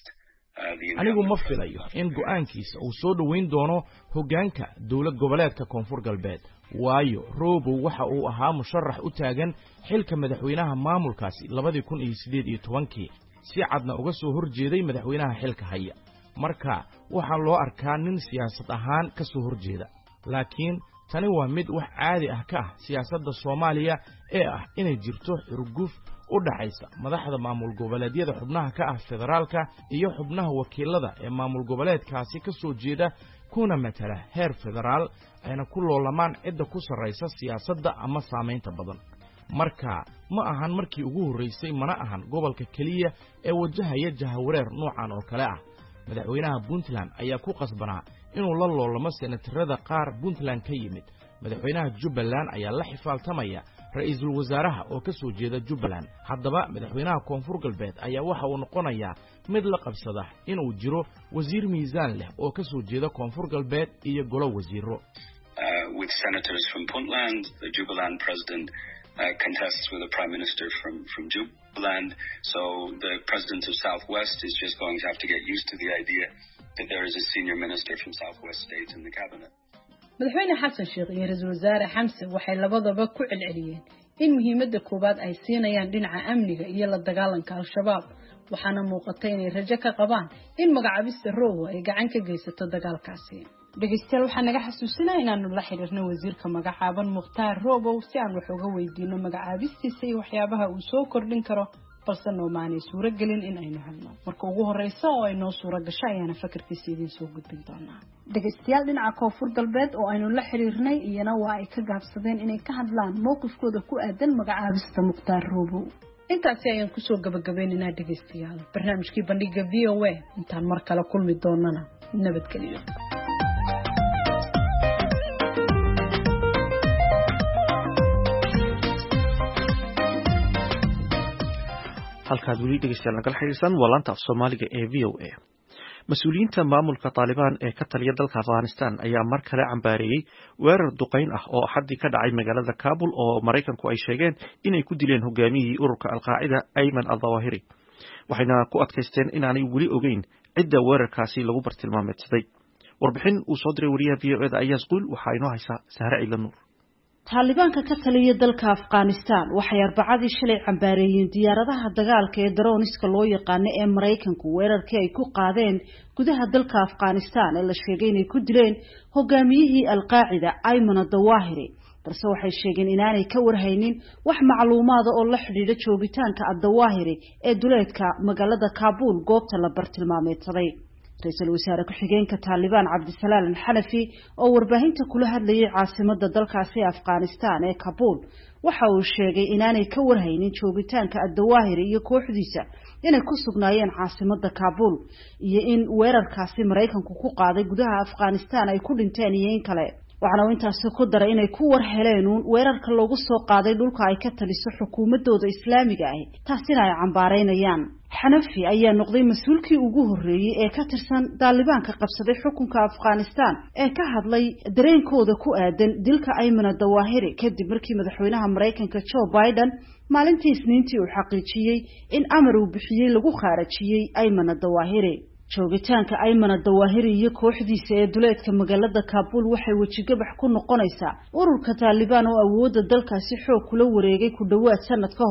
anigu ma filayo in go'aankiisa uu soo dhaweyn doono hoggaanka dawlad goboleedka koonfur galbeed waayo Robo waxa uu ahaa musharax u taagan xilka madaxweynaha maamulkaasi labadii kun iyo siddeed iyo tobankii si cadna uga soo horjeeday madaxweynaha xilka haya marka waxa loo arkaa nin siyaasad ahaan ka soo horjeeda laakiin tani waa mid wax caadi ah ka ah siyaasadda Soomaaliya ee ah inay jirto xurguf u dhaxaysa madaxda maamul goboleedyada xubnaha ka ah federaalka iyo xubnaha wakiilada ee maamul goboleedkaasi ka soo jeeda kuna matala heer federaal ayna ku loolamaan cidda ku sarreysa siyaasadda ama saameynta badan marka ma ahan markii ugu horeysay mana ahan gobolka kaliya ee wajahaya jahawareer noocan oo kale ah madaxweynaha Puntland ayaa ku qasbanaa inuu la loolamo senatarada qaar Puntland ka yimid madaxweynaha Jubbaland ayaa la xifaaltamaya ra'iisul wasaaraha oo ka soo jeeda Jubbaland haddaba madaxweynaha koonfur galbeed ayaa waxa uu noqonayaa mid la qabsada inuu jiro wasiir miisaan leh oo ka soo jeeda koonfur galbeed iyo golo wasiiro with senators from Puntland the Jubbaland president Uh, contests with a prime minister from, from Jubaland. So the president of Southwest is just going to have to get used to the idea that there is a senior minister from Southwest State in the cabinet. madaxweyne xasan sheekh iyo ra'iisul wasaare xamse waxay labadaba ku celceliyeen in muhiimadda koobaad ay siinayaan dhinaca amniga iyo la dagaalanka al-shabaab waxaana muuqatay inay rajo ka qabaan in magacaabista Robo ay gacan ka geysato dagaalkaasi dhegeystayaal waxaan naga xasuusinaa inaanu la xiriirno wasiirka magacaaban Mukhtaar Robo si aan wax uga weydiino magacaabistiisa iyo waxyaabaha uu soo kordhin karo balse noomaanay suuro gelin in aynu helno marka ugu horeysa oo ay noo suuro gasho ayaana fakarkiisa idin soo gudbin doonaa dhegeystayaal dhinaca koonfur galbeed oo aynu la xiriirnay iyana waa ay ka gaabsadeen inay ka hadlaan mowqifkooda ku aadan magacaabista Mukhtaar Robo intaasi ayaan kusoo gabagabaynaynaa dhegeystayaal barnaamijkii bandhiga V O A intaan mar kale kulmi doonana nabadgelyo halkaad weli dhegeystayaal nagala xiriirsan waa laanta af Soomaaliga ee V O A mas-uuliyiinta maamulka Taliban ee ka taliya dalka Afghanistan ayaa mar kale cambaareeyay weerar duqeyn ah oo xaddi ka dhacay magaalada Kabul oo Mareykanku ay sheegeen inay ku dileen hogaamiyihii ururka Al-Qaacida Ayman al-Zawahiri waxayna ku adkaysteen inaanay weli ogeyn cidda weerarkaasi lagu bartilmaameedsaday warbixin uu soo diray wariyaha V O A da Ayaas Qul waxa inoo haysaa Sahra Ciilanuur Talibanka ka taliya dalka Afghanistan waxay arbacadii shalay cambaareeyeen diyaaradaha dagaalka ee droniska loo yaqaan ee Mareykanku weerarkii ay ku qaadeen gudaha dalka Afghanistan ee la sheegay inay ku dileen hogaamiyihii Al-Qaacida Ayman al-Zawahiri balse waxay sheegeen inaanay ka warhaynin wax macluumaad oo la xidhiidha joogitaanka al-Zawahiri ee duleedka magaalada Kabul goobta la bartilmaameedsaday ra'iisul wasaare ku-xigeenka Taliban Cabdisalaam al-Hanafi oo warbaahinta kula hadlayay caasimadda dalkaasi Afghanistan ee Kabul waxa uu sheegay inaanay ka warhaynin joogitaanka al-Zawahiri iyo kooxdiisa inay ku sugnaayeen caasimadda Kabul iyo in weerarkaasi Mareykanku ku qaaday gudaha Afghanistan ay ku dhinteen iyo in kale waxaana intaasi ku daray inay ku war heleen weerarka loogu soo qaaday dhulka ay ka taliso xukuumadooda Islaamiga ah taasina ay cambaareynayaan Hanafi ayaa noqday mas'uulkii ugu horeeyay ee ka tirsan Talibanka qabsaday xukunka Afghanistan ee ka hadlay dareenkooda ku aadan dilka Ayman al-Zawahiri kadib markii madaxweynaha Mareykanka Joe Biden maalintii Isniintii uu xaqiijiyay in amar uu bixiyay lagu khaarajiyay Ayman al-Zawahiri joogitaanka Ayman al-Zawahiri iyo kooxdiisa ee duleedka magaalada Kabul waxay wajigabax ku noqonaysaa ururka Taliban oo awoodda dalkaasi xoog kula wareegay ku dhawaad sanad ka hor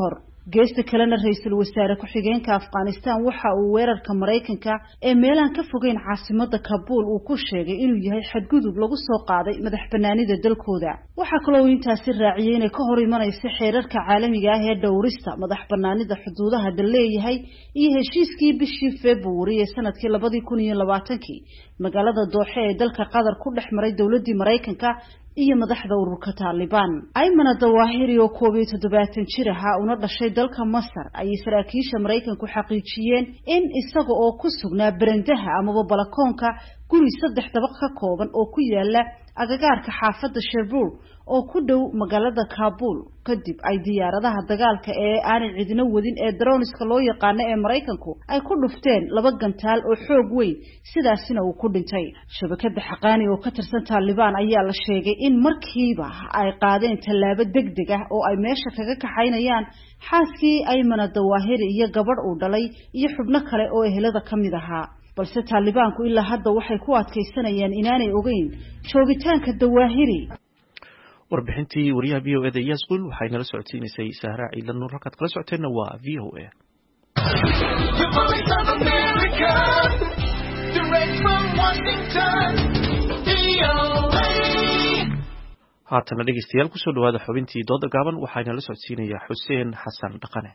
geesta kalena ra-iisul wasaare ku-xigeenka afghanistan waxa uu weerarka maraykanka ee meelaan ka fogeyn caasimada kabuul uu ku sheegay inuu yahay xadgudub lagu soo qaaday madax banaanida dalkooda waxaa kaloo intaasi raaciyay inay ka hor imanayso xeerarka caalamiga ah ee dhowrista madax banaanida xuduudaha dal leeyahay iyo heshiiskii bishii February ee sanadkii labadii kun iyo labaatankii magaalada Dooxe ee dalka Qatar ku dhex maray dawladii Mareykanka iyo madaxda ururka Taliban Ayman Zawahiri oo koob iyo toddobaatan jir ah una dhashay dalka Masar ay saraakiisha Mareykanku xaqiijiyeen in isaga oo ku sugnaa barandaha ama balakoonka guri saddex dabaq ka kooban oo ku yaala agagaarka xaafadda Sherbrooke oo ku dhow magaalada Kabul kadib ay diyaaradaha dagaalka ee aan cidina wadin ee droniska loo yaqaan ee Mareykanku ay ku dhufteen laba gantaal oo xoog weyn sidaasina uu ku dhintay shabakada xaqaani oo ka tirsan Taliban ayaa la sheegay in markiiba ay qaadeen tallaabo degdeg ah oo ay meesha kaga kaxaynayaan xaaskii Ayman Zawahiri iyo gabadh uu dhalay iyo xubno kale oo ehelada kamid ahaa balse Talibanku ilaa hadda waxay ku adkeysanayaan inaanay ogeyn joogitaanka Zawahiri warbixintii wariyaha V O A da Yasqul waxay nala socodsiinaysay Sahra Ciidan Nuur halkaad kala socoteena waa V O A haatana dhegeystayaal kusoo dhawaada xubintii dooda gaaban waxayna la socodsiinaya Xuseen Xasan Dhaqane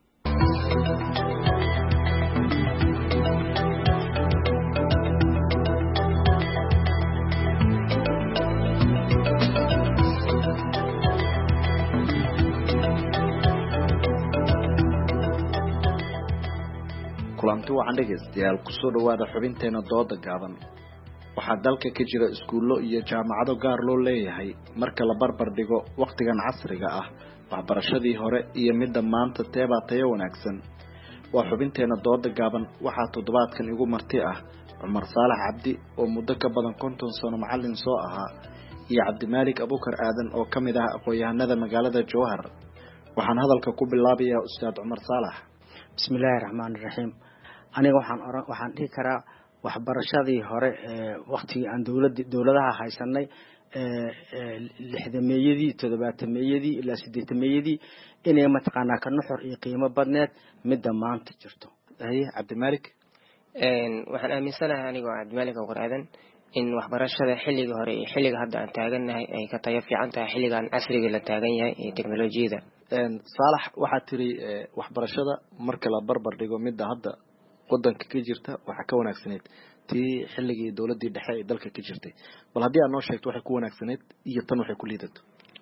kulanti waxaan dhegeystayaal kusoo dhawaada xubinteena dooda gaaban waxaa dalka ka jira iskuulo iyo jaamacado gaar loo leeyahay marka la barbar dhigo waqtigan casriga ah waxbarashadii hore iyo midda maanta teebaa tayo wanaagsan waa xubinteena dooda gaaban waxaa toddobaadkan igu marti ah Cumar Saalax Cabdi oo muddo ka badan konton sano macallin soo ahaa iyo Cabdimaalik Abukar Aadan oo kamid ah aqoon-yahanada magaalada Jowhar waxaan hadalka ku bilaabayaa Ustaad Cumar Saalax bismillaahir rahmaanir rahiim aniga waxaan oran waxaan dhihi karaa waxbarashadii hore ee waqtigii aan dawladda dawladaha haysanay ee lixdameeyadii toddobaatameeyadii ilaa siddeetameeyadii inay mataqaanaa ka nuxur iyo qiimo badneed midda maanta jirto haye Cabdimaalik een waxaan aaminsanahay aniga Cabdimaalik Abukar Aadan in waxbarashada xilliga hore iyo xilliga hadda aan taaganahay ay ka tayo fiican tahay xilligan casriga la taagan yahay ee teknolojiyada een Saalax waxa tiri waxbarashada marka la barbar dhigo midda hadda wadanka ka jirta waxa ka wanaagsaneed tii xilligii dawladii dhexe ee dalka ka jirtay bal hadii aad noo sheegto waxa ku wanaagsaneed iyo tan waxa ku liidato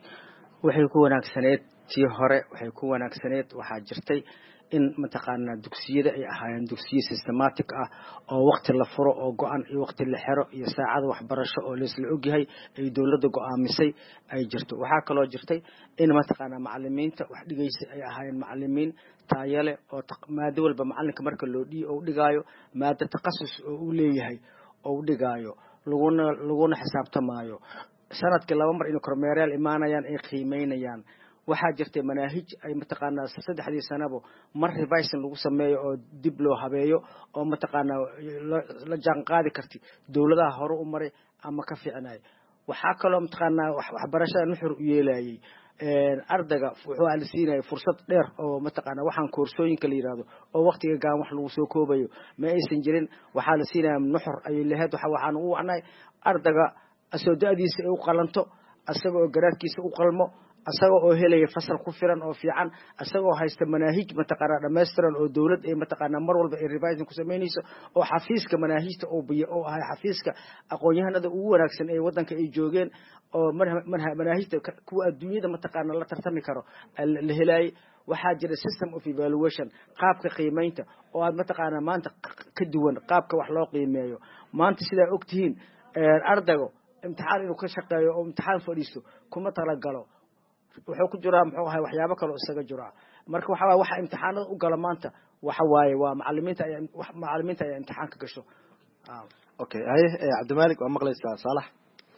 waxay ku wanaagsaneed tii hore waxay ku wanaagsaneed waxa jirtay in mataqaanaa dugsiyada ay ahaayeen dugsiyo systematic ah oo waqti la furo oo go'an iyo waqti la xiro iyo saacad waxbarasho oo la isla ogyahay ay dawladda go'aamisay ay jirto waxa kale oo jirtay in mataqaanaa macallimiinta wax dhigaysa ay ahaayeen macallimiin taayale oo maado walba macallinka marka loo dhiyo oo dhigaayo maado takhasus oo uu leeyahay oo dhigaayo laguna laguna xisaabtamaayo sanadkii laba mar in kormeerayaal imaanayaan ay qiimeynayaan waxaa jirtay manaahij ay mataqaanaa saddexdii sanabo mar revision lagu sameeyo oo dib loo habeeyo oo mataqaanaa la jaan qaadi karti dawladaha hore u maray ama ka fiicnay waxaa kaloo mataqaanaa waxbarashada nuxur u yeelayay een ardayga wuxuu alsiinay fursad dheer oo mataqaanaa waxaan koorsooyinka la yiraahdo oo waqtiga gaan wax lagu soo koobayo ma aysan jirin waxaa la siinay nuxur ay lahayd waxa waxaan u wacnay ardayga asoodadiisa ay u qalanto asagoo garaadkiisa u qalmo asagoo oo helaya fasal ku filan oo fiican asagoo haysta manaahij mataqaanaa dhameystiran oo dawlad ay mataqaanaa mar walba ay revision ku sameynayso oo xafiiska manaahijta oo biyo oo ahay xafiiska aqoon-yahanada ugu wanaagsan ee wadanka ay joogeen oo manaahijta kuwa adduunyada mataqaanaa la tartami karo la helay waxaa jira system of evaluation qaabka qiimeynta oo aad mataqaanaa maanta ka duwan qaabka wax loo qiimeeyo maanta sidaa ogtihiin ardaygo imtixaan inuu ka shaqeeyo oo imtixaan fadhiisto kuma tala galo wuxuu ku jiraa muxuu ahay waxyaabo kale oo isaga jira marka waxa waa waxa imtixaanada u gala maanta waxa waaye waa macallimiinta ay macallimiinta ay imtixaan ka gasho okay haye Cabdimaalik waa maqlaysaa Saalax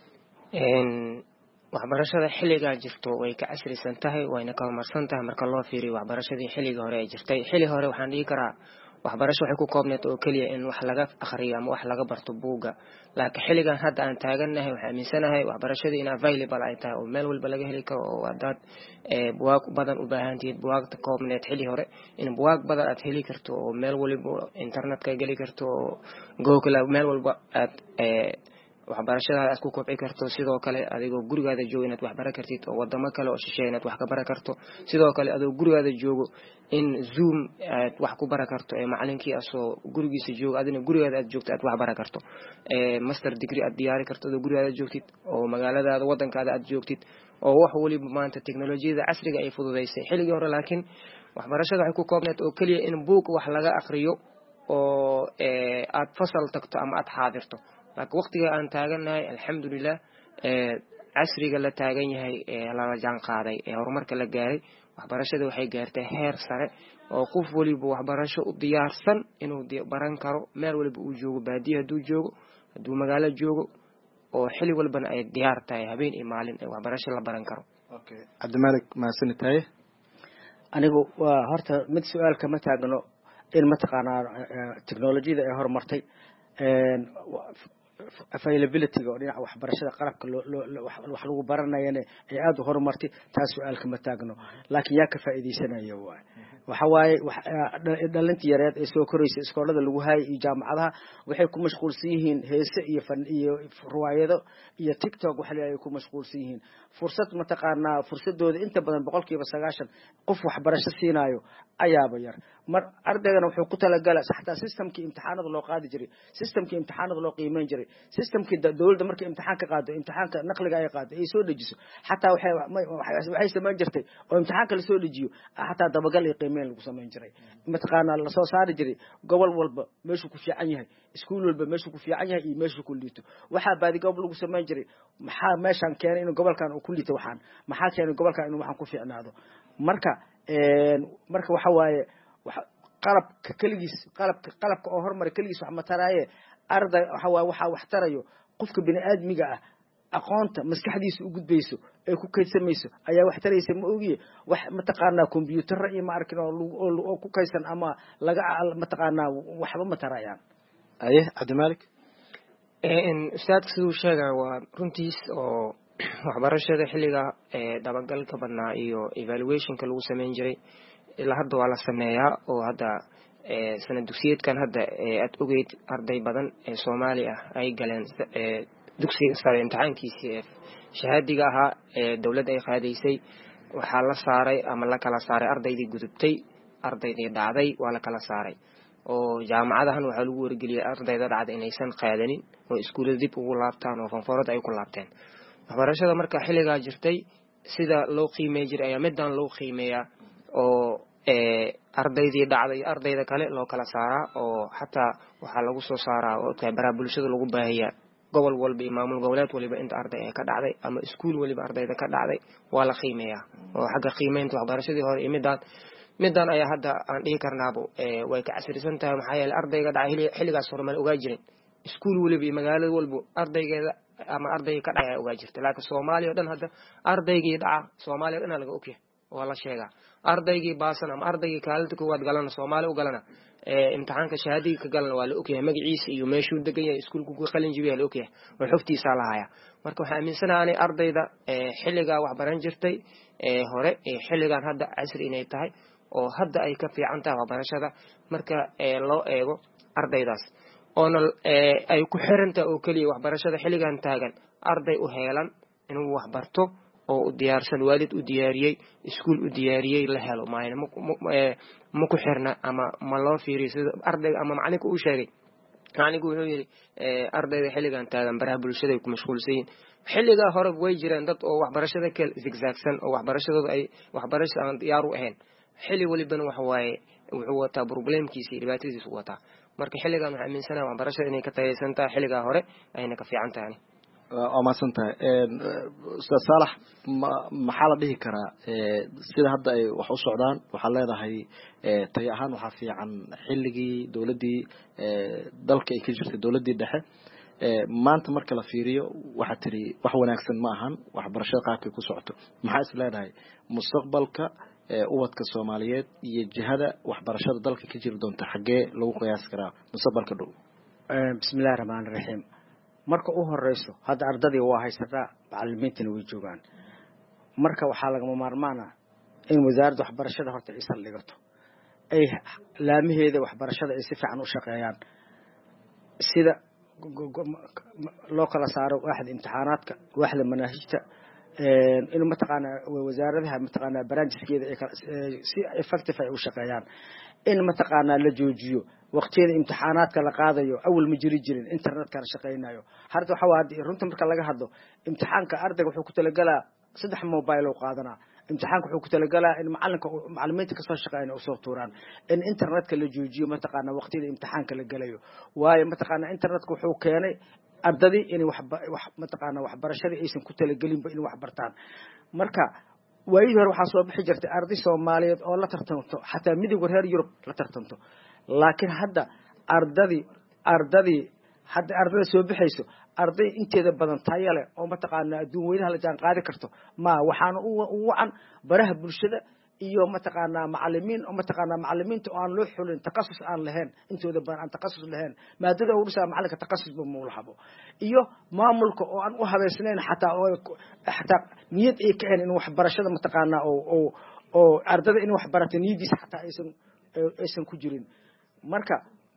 een waxbarashada xilliga jirto way ka casrisan tahay wayna ka horumarsan tahay marka loo fiiriyo waxbarashadii xilliga hore ay jirtay xilli hore waxaan dhigi karaa waxbarasho waxay ku koobneeto oo keliya in wax laga akhriyo ama wax laga barto buugga laakiin xilligan hadda aan taagannahay waxaan aaminsanahay waxbarashadii in available ay tahay oo meel walba laga heli karo oo haddaad buwaag badan u baahan tihiid buwaagta koobneed xilli hore in buwaag badan aad heli karto oo meel waliba internetka geli karto oo google meel walba aad waxbarashada aad ku kobci karto sidoo kale adigoo gurigaada joogo inaad wax baran kartid oo wadamo kale oo shisheeye inaad wax ka baran karto sidoo kale adigoo gurigaada joogo in zoom aad wax ku baran karto ee macalinkii asoo gurigiisa joogo adina gurigaada aad joogto aad wax baran karto ee master degree aad diyaari karto adoo gurigaada joogtid oo magaaladaada wadankaada aad joogtid oo wax waliba maanta teknolojiyada casriga ay fududeysay xilligii hore laakiin waxbarashada waxay ku koobneed oo keliya in buug wax laga akhriyo oo aad fasal tagto ama aad xaadirto laakiin waqtiga aan taagannahay alxamdulilah casriga la taagan yahay ee lala jaan qaaday ee horumarka la gaaray waxbarashada waxay gaartay heer sare oo qof waliba waxbarasho u diyaarsan inuu baran karo meel waliba uu joogo baadiya hadduu joogo hadduu magaalo joogo oo xilli walbana ay diyaar tahay habeen iyo maalin ee waxbarasho la baran karo okay cabdimalik mahadsanitahay anigu waa horta mid su-aal kama taagno in mataqaanaa technolojiyada ay horumartay availability-ga oo dhinaca waxbarashada qalabka wax lagu baranayana ay aad u horumartay taas su-aal kama taagno laakiin yaa ka faa'iideysanaya waay waxa waaye dhalintii yareed ee soo koraysa iskoolada lagu haayay iyo jaamacadaha waxay ku mashquulsan yihiin heese iyo fan iyo riwaayado iyo tiktok waxa ay ku mashquulsan yihiin fursad mataqaanaa fursadooda inta badan boqolkiiba sagaashan qof waxbarasho siinayo ayaaba yar mar ardaygana wuxuu ku talagalay xataa systemkii imtixaanada loo qaadi jiray systemkii imtixaanada loo qiimeyn jiray systemkii dawladda markii imtixaan ka qaado imtixaanka naqliga ay qaado ay soo dhajiso xataa waxay waxay sameyn jirtay oo imtixaanka la soo dhajiyo xataa dabagal iyo qiimeyn lagu sameyn jiray mataqaanaa la soo saari jiray gobol walba meeshuu ku fiican yahay iskuul walba meeshuu ku fiican yahay iyo meeshuu ku liito waxa baadi goob lagu sameyn jiray maxaa meeshan keenay in gobolkan uu ku liito waxaan maxaa keenay gobolkan inuu waxaan ku fiicnaado marka een marka waxa waaye qalabka kaligiis qalabka qalabka oo horumar kaligiis wax mataraaye arday waxa waa waxa wax tarayo qofka bini aadmiga ah aqoonta maskaxdiisa u gudbayso ay ku kaydsamayso ayaa wax taraysa ma ogiye wax mataqaanaa computer iyo ma arkin oo ku kaydsan ama laga mataqaanaa waxba ma tarayaan aye cabdimalik een ustaadka sidoo sheegay waa runtiis oo waxbarashada xilliga ee dabagalka badnaa iyo evaluationka lagu sameyn jiray ilaa hadda waa la sameeyaa oo hadda sanad dugsiyeedkan hadda aad ogeyd arday badan ee Soomaali ah ay galeen dugsiga sare imtixaankiisa shahaadiga ahaa ee dawladda ay qaadaysay waxaa la saaray ama la kala saaray ardaydii gudubtay ardaydii dhacday waa la kala saaray oo jaamacadahan waxaa lagu wargeliyay ardayda dhacday inaysan qaadanin oo iskuulada dib ugu laabtaan oo fanfoorada ay ku laabteen waxbarashada marka xilligaa jirtay sida loo qiimeey jiray ayaa midaan loo qiimeeyaa oo ardaydii dhacday ardayda kale loo kala saaraa oo xataa waxaa lagu soo saaraa oo baraha bulshada lagu baahiyaa gobol walba iyo maamul goboleed waliba inta arday ay ka dhacday ama iskuul waliba ardayda ka dhacday waa la qiimeeyaa oo xagga qiimeynta waxbarashadii hore iyo midaan midaan ayaa hadda aan dhihi karnaabo way ka casrisan tahay maxaa yeelay ardayga dhacay xilligaas hore mal ogaa jirin iskuul waliba iyo magaalada walba ardaygeeda ama ardayga ka dhacay ogaa jirtay laakiin Soomaaliya dhan hadda ardaygii dhaca Soomaaliya dhan laga ogyahay waa la sheegaa ardaygii baasan ama ardaygii kaalinta koowaad galana Soomaaliya u galana ee imtixaanka shahaadiga ka galana waa la ogyahay magaciisa iyo meeshuu degan yahay iskuulku ku qalin jibiyaa la ogyahay oo xogtiisa la haya marka waxaan aaminsanahay ardayda ee xilliga wax baran jirtay ee hore ee xilligan hadda casri inay tahay oo hadda ay ka fiican tahay waxbarashada marka ee loo eego ardaydaas oo ay ku xirantaa oo kaliya waxbarashada xilligan taagan arday u heelan inuu wax barto oo u diyaarsan waalid u diyaariyay iskuul u diyaariyay la helo maayna ma ku xirna ama ma loo fiiriyo sida ardayga ama macalinka uu sheegay macalinku wuxuu yiri ardayda xilligan taagan baraha bulshada ay ku mashquulsan yihiin xilliga hore way jireen dad oo waxbarashada kale zigzagsan oo waxbarashadooda ay waxbarasho aan diyaar u ahayn xilli walibana waxa waaye wuxuu wataa problemkiisa iyo dhibaatadiisa wataa marka xilligan waxa aaminsanahay waxbarashada inay ka tayaysan tahay xilliga hore ayna ka fiican tahay oo maasan tahay ustaad Saalax maxaa la dhihi karaa sida hadda ay wax u socdaan waxa leedahay tay ahaan waxa fiican xilligii dawladii dalka ay ka jirtay dawladii dhexe maanta marka la fiiriyo waxa tiri wax wanaagsan ma ahan waxbarashada qaabkay ku socoto maxaa is leedahay mustaqbalka ubadka Soomaaliyeed iyo jihada waxbarashada dalka ka jiri doonta xagee lagu qiyaas karaa mustaqbalka dhow bismillaahir rahmaanir rahiim marka u horeyso hadda ardadii waa haysataa macallimiintana way joogaan marka waxaa laga maarmaan ah in wasaaradda waxbarashada horta ay saldhigato ay laamaheeda waxbarashada ay si fiican u shaqeeyaan sida loo kala saaro waaxda imtixaanaadka waaxda manaahijta in mataqaana wasaaradaha mataqaana brancheskeeda ay si effective ay u shaqeeyaan in mataqaana la joojiyo waqtiyada imtixaanaadka la qaadayo awal ma jiri jirin internetka la shaqeynayo harta waxa waa runta marka laga hadlo imtixaanka ardayga wuxuu ku talagalaa saddex mobile oo qaadanaa imtixaanka wuxuu ku talagalaa in macalinka macallimiinta ka soo shaqeeyna u soo tuuraan in internetka la joojiyo mataqaana waqtiyada imtixaanka la galayo waayo mataqaana internetka wuxuu keenay ardadii in wax wax mataqaana waxbarashadii aysan ku talagelin ba in wax bartaan marka waayii hore waxa soo bixi jirtay arday Soomaaliyeed oo la tartanto xataa midowga reer Yurub la tartanto laakiin hadda ardadii ardadii hadda ardada soo bixayso arday inteeda badan tayo leh oo mataqaana adduun weynaha la jaan qaadi karto ma waxaan u wacan baraha bulshada iyo mataqaana macallimiin oo mataqaana macallimiinta oo aan loo xulin takhasus aan lahayn intooda badan aan takhasus lahayn maadada uu dhisaa macallinka takhasus ba ma lahabo iyo maamulka oo aan u habeysnayn xataa oo xataa niyad ay keen in waxbarashada mataqaana oo oo oo ardada in waxbarata niyadiisa xataa aysan aysan ku jirin marka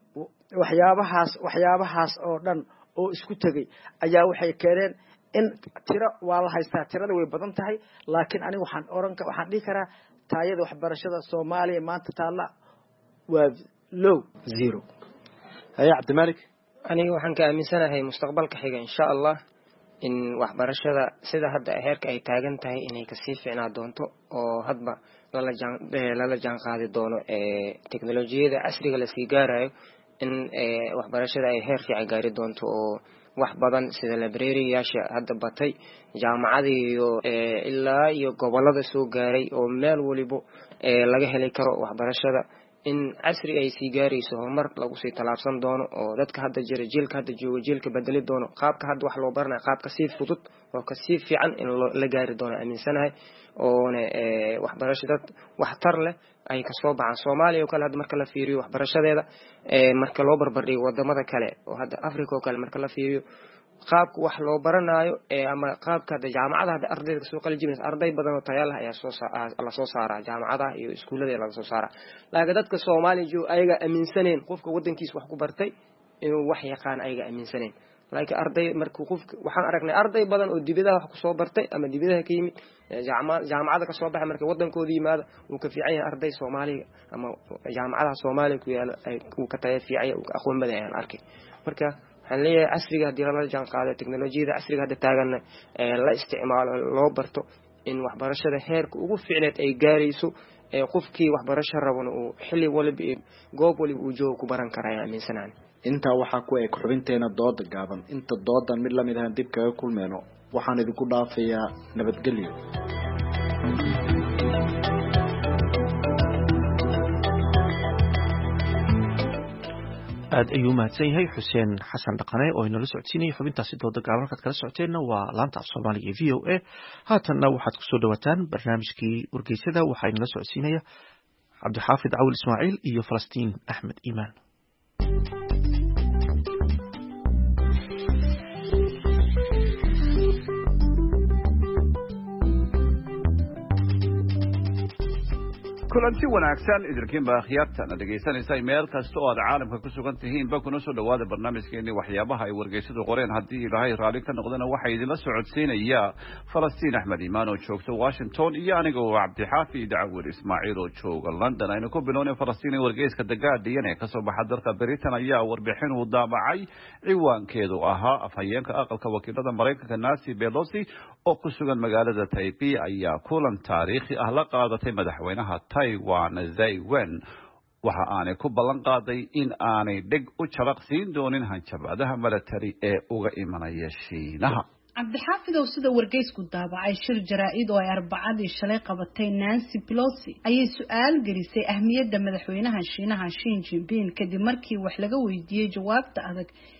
waxyaabahaas waxyaabahaas oo dhan oo isku tagay ayaa waxay keeneen in tiro waa la haystaa tirada way badan tahay laakiin aniga waxaan oran ka waxaan dhigi karaa taayada waxbarashada Soomaaliya maanta taala waa low zero haya Cabdimalik aniga waxaan ka aaminsanahay mustaqbalka xiga insha Allah in waxbarashada sida hadda heerka ay taagan tahay inay ka sii fiicnaa doonto oo hadba lala jaan lala jaan qaadi doono ee teknolojiyada casriga la sii gaarayo in waxbarashada ay heer fiican gaari doonto oo wax badan sida library-yaasha hadda batay jaamacadii iyo ilaa iyo gobolada soo gaaray oo meel waliba laga heli karo waxbarashada in casri ay sii gaarayso horumar lagu sii talaabsan doono oo dadka hadda jira jiilka hadda jooga jiilka bedeli doono qaabka hadda wax loo baranayo qaabka si fudud oo ka sii fiican in la gaari doono aaminsanahay oo waxbarashada wax tar leh ay ka soo baxaan Soomaaliya oo kale hadda marka la fiiriyo waxbarashadeeda ee marka loo barbar dhigo wadamada kale oo hadda Afrika oo kale marka la fiiriyo qaabka wax loo baranayo ee ama qaabka hadda jaamacadaha ardayda soo qalin jibinaysa arday badan oo tayo leh ayaa soo la soo saaraa jaamacadaha iyo iskuulada la soo saaraa laakiin dadka Soomaaliya joo ayaga aaminsaneen qofka wadankiisa wax ku bartay inuu wax yaqaan ayaga aaminsaneen laakiin arday markuu qofka waxaan aragnay arday badan oo dibadaha wax ku soo bartay ama dibadaha ka yimid jaamacad jaamacada ka soo baxay markay wadankooda yimaado uu ka fiican yahay arday Soomaaliga ama jaamacadaha Soomaaliya ku yaala ay ku ka tayo fiican oo aqoon badan ay arkay marka waxaan leeyahay casriga hadii la jaan qaado teknolojiyada casriga hadda taagan ee la isticmaalo loo barto in waxbarashada heerka ugu fiicneed ay gaarayso ee qofkii waxbarasho rabana uu xilli waliba goob waliba uu joogo ku baran karayo aaminsanaan inta waxa ku eeg xubinteena dooda gaaban inta doodan mid la mid ah dib kaga kulmeeno waxaan idinku dhaafayaa nabadgelyo aad ayuu mahadsan yahay xuseen xasan dhaqane oo inala socodsiinayay xubintaasi dooda gaaban halkaad kala socoteenna waa laanta af Soomaaliga ee V O A haatanna waxaad ku soo dhawaataan barnaamijkii wargeysada waxaa inala socodsiinaya Cabdixaafid Cawil Ismaaciil iyo Falastiin Axmed Iimaan kulanti wanaagsan idinkiinba akhyaartana dhegaysanaysa meel kasta oo aad caalamka ku sugan tihiin ba kuna soo dhawaada barnaamijkeeni waxyaabaha ay wargeysadu qoreen haddii ilaahay raali ka noqdana waxaa idinla socodsiinaya Falastiin Axmed Iimaan oo joogta Washington iyo aniga oo Cabdixaafid Cawil Ismaaciil oo jooga London aynu ku bilownay Falastiin ee wargeyska The Guardian ee ka soo baxa dalka Britain ayaa warbixin uu daabacay ciwaankeedu ahaa afhayeenka aqalka wakiilada Mareykanka Nancy Pelosi oo ku sugan magaalada Taipei ayaa kulan taariikhi ah la qaadatay madaxweynaha Taiwan Tsai Ing-wen waxa aanay ku ballan qaaday in aanay dhig u jalaqsiin doonin hanjabaadaha military ee uga imanaya Shiinaha. Cabdixaafid oo sida wargeysku daabacay shir jaraa'id oo ay arbacadii shalay qabatay Nancy Pelosi ayay su'aal gelisay ahmiyadda madaxweynaha Shiinaha Xi Jinping kadib markii wax laga weydiiyay jawaabta adag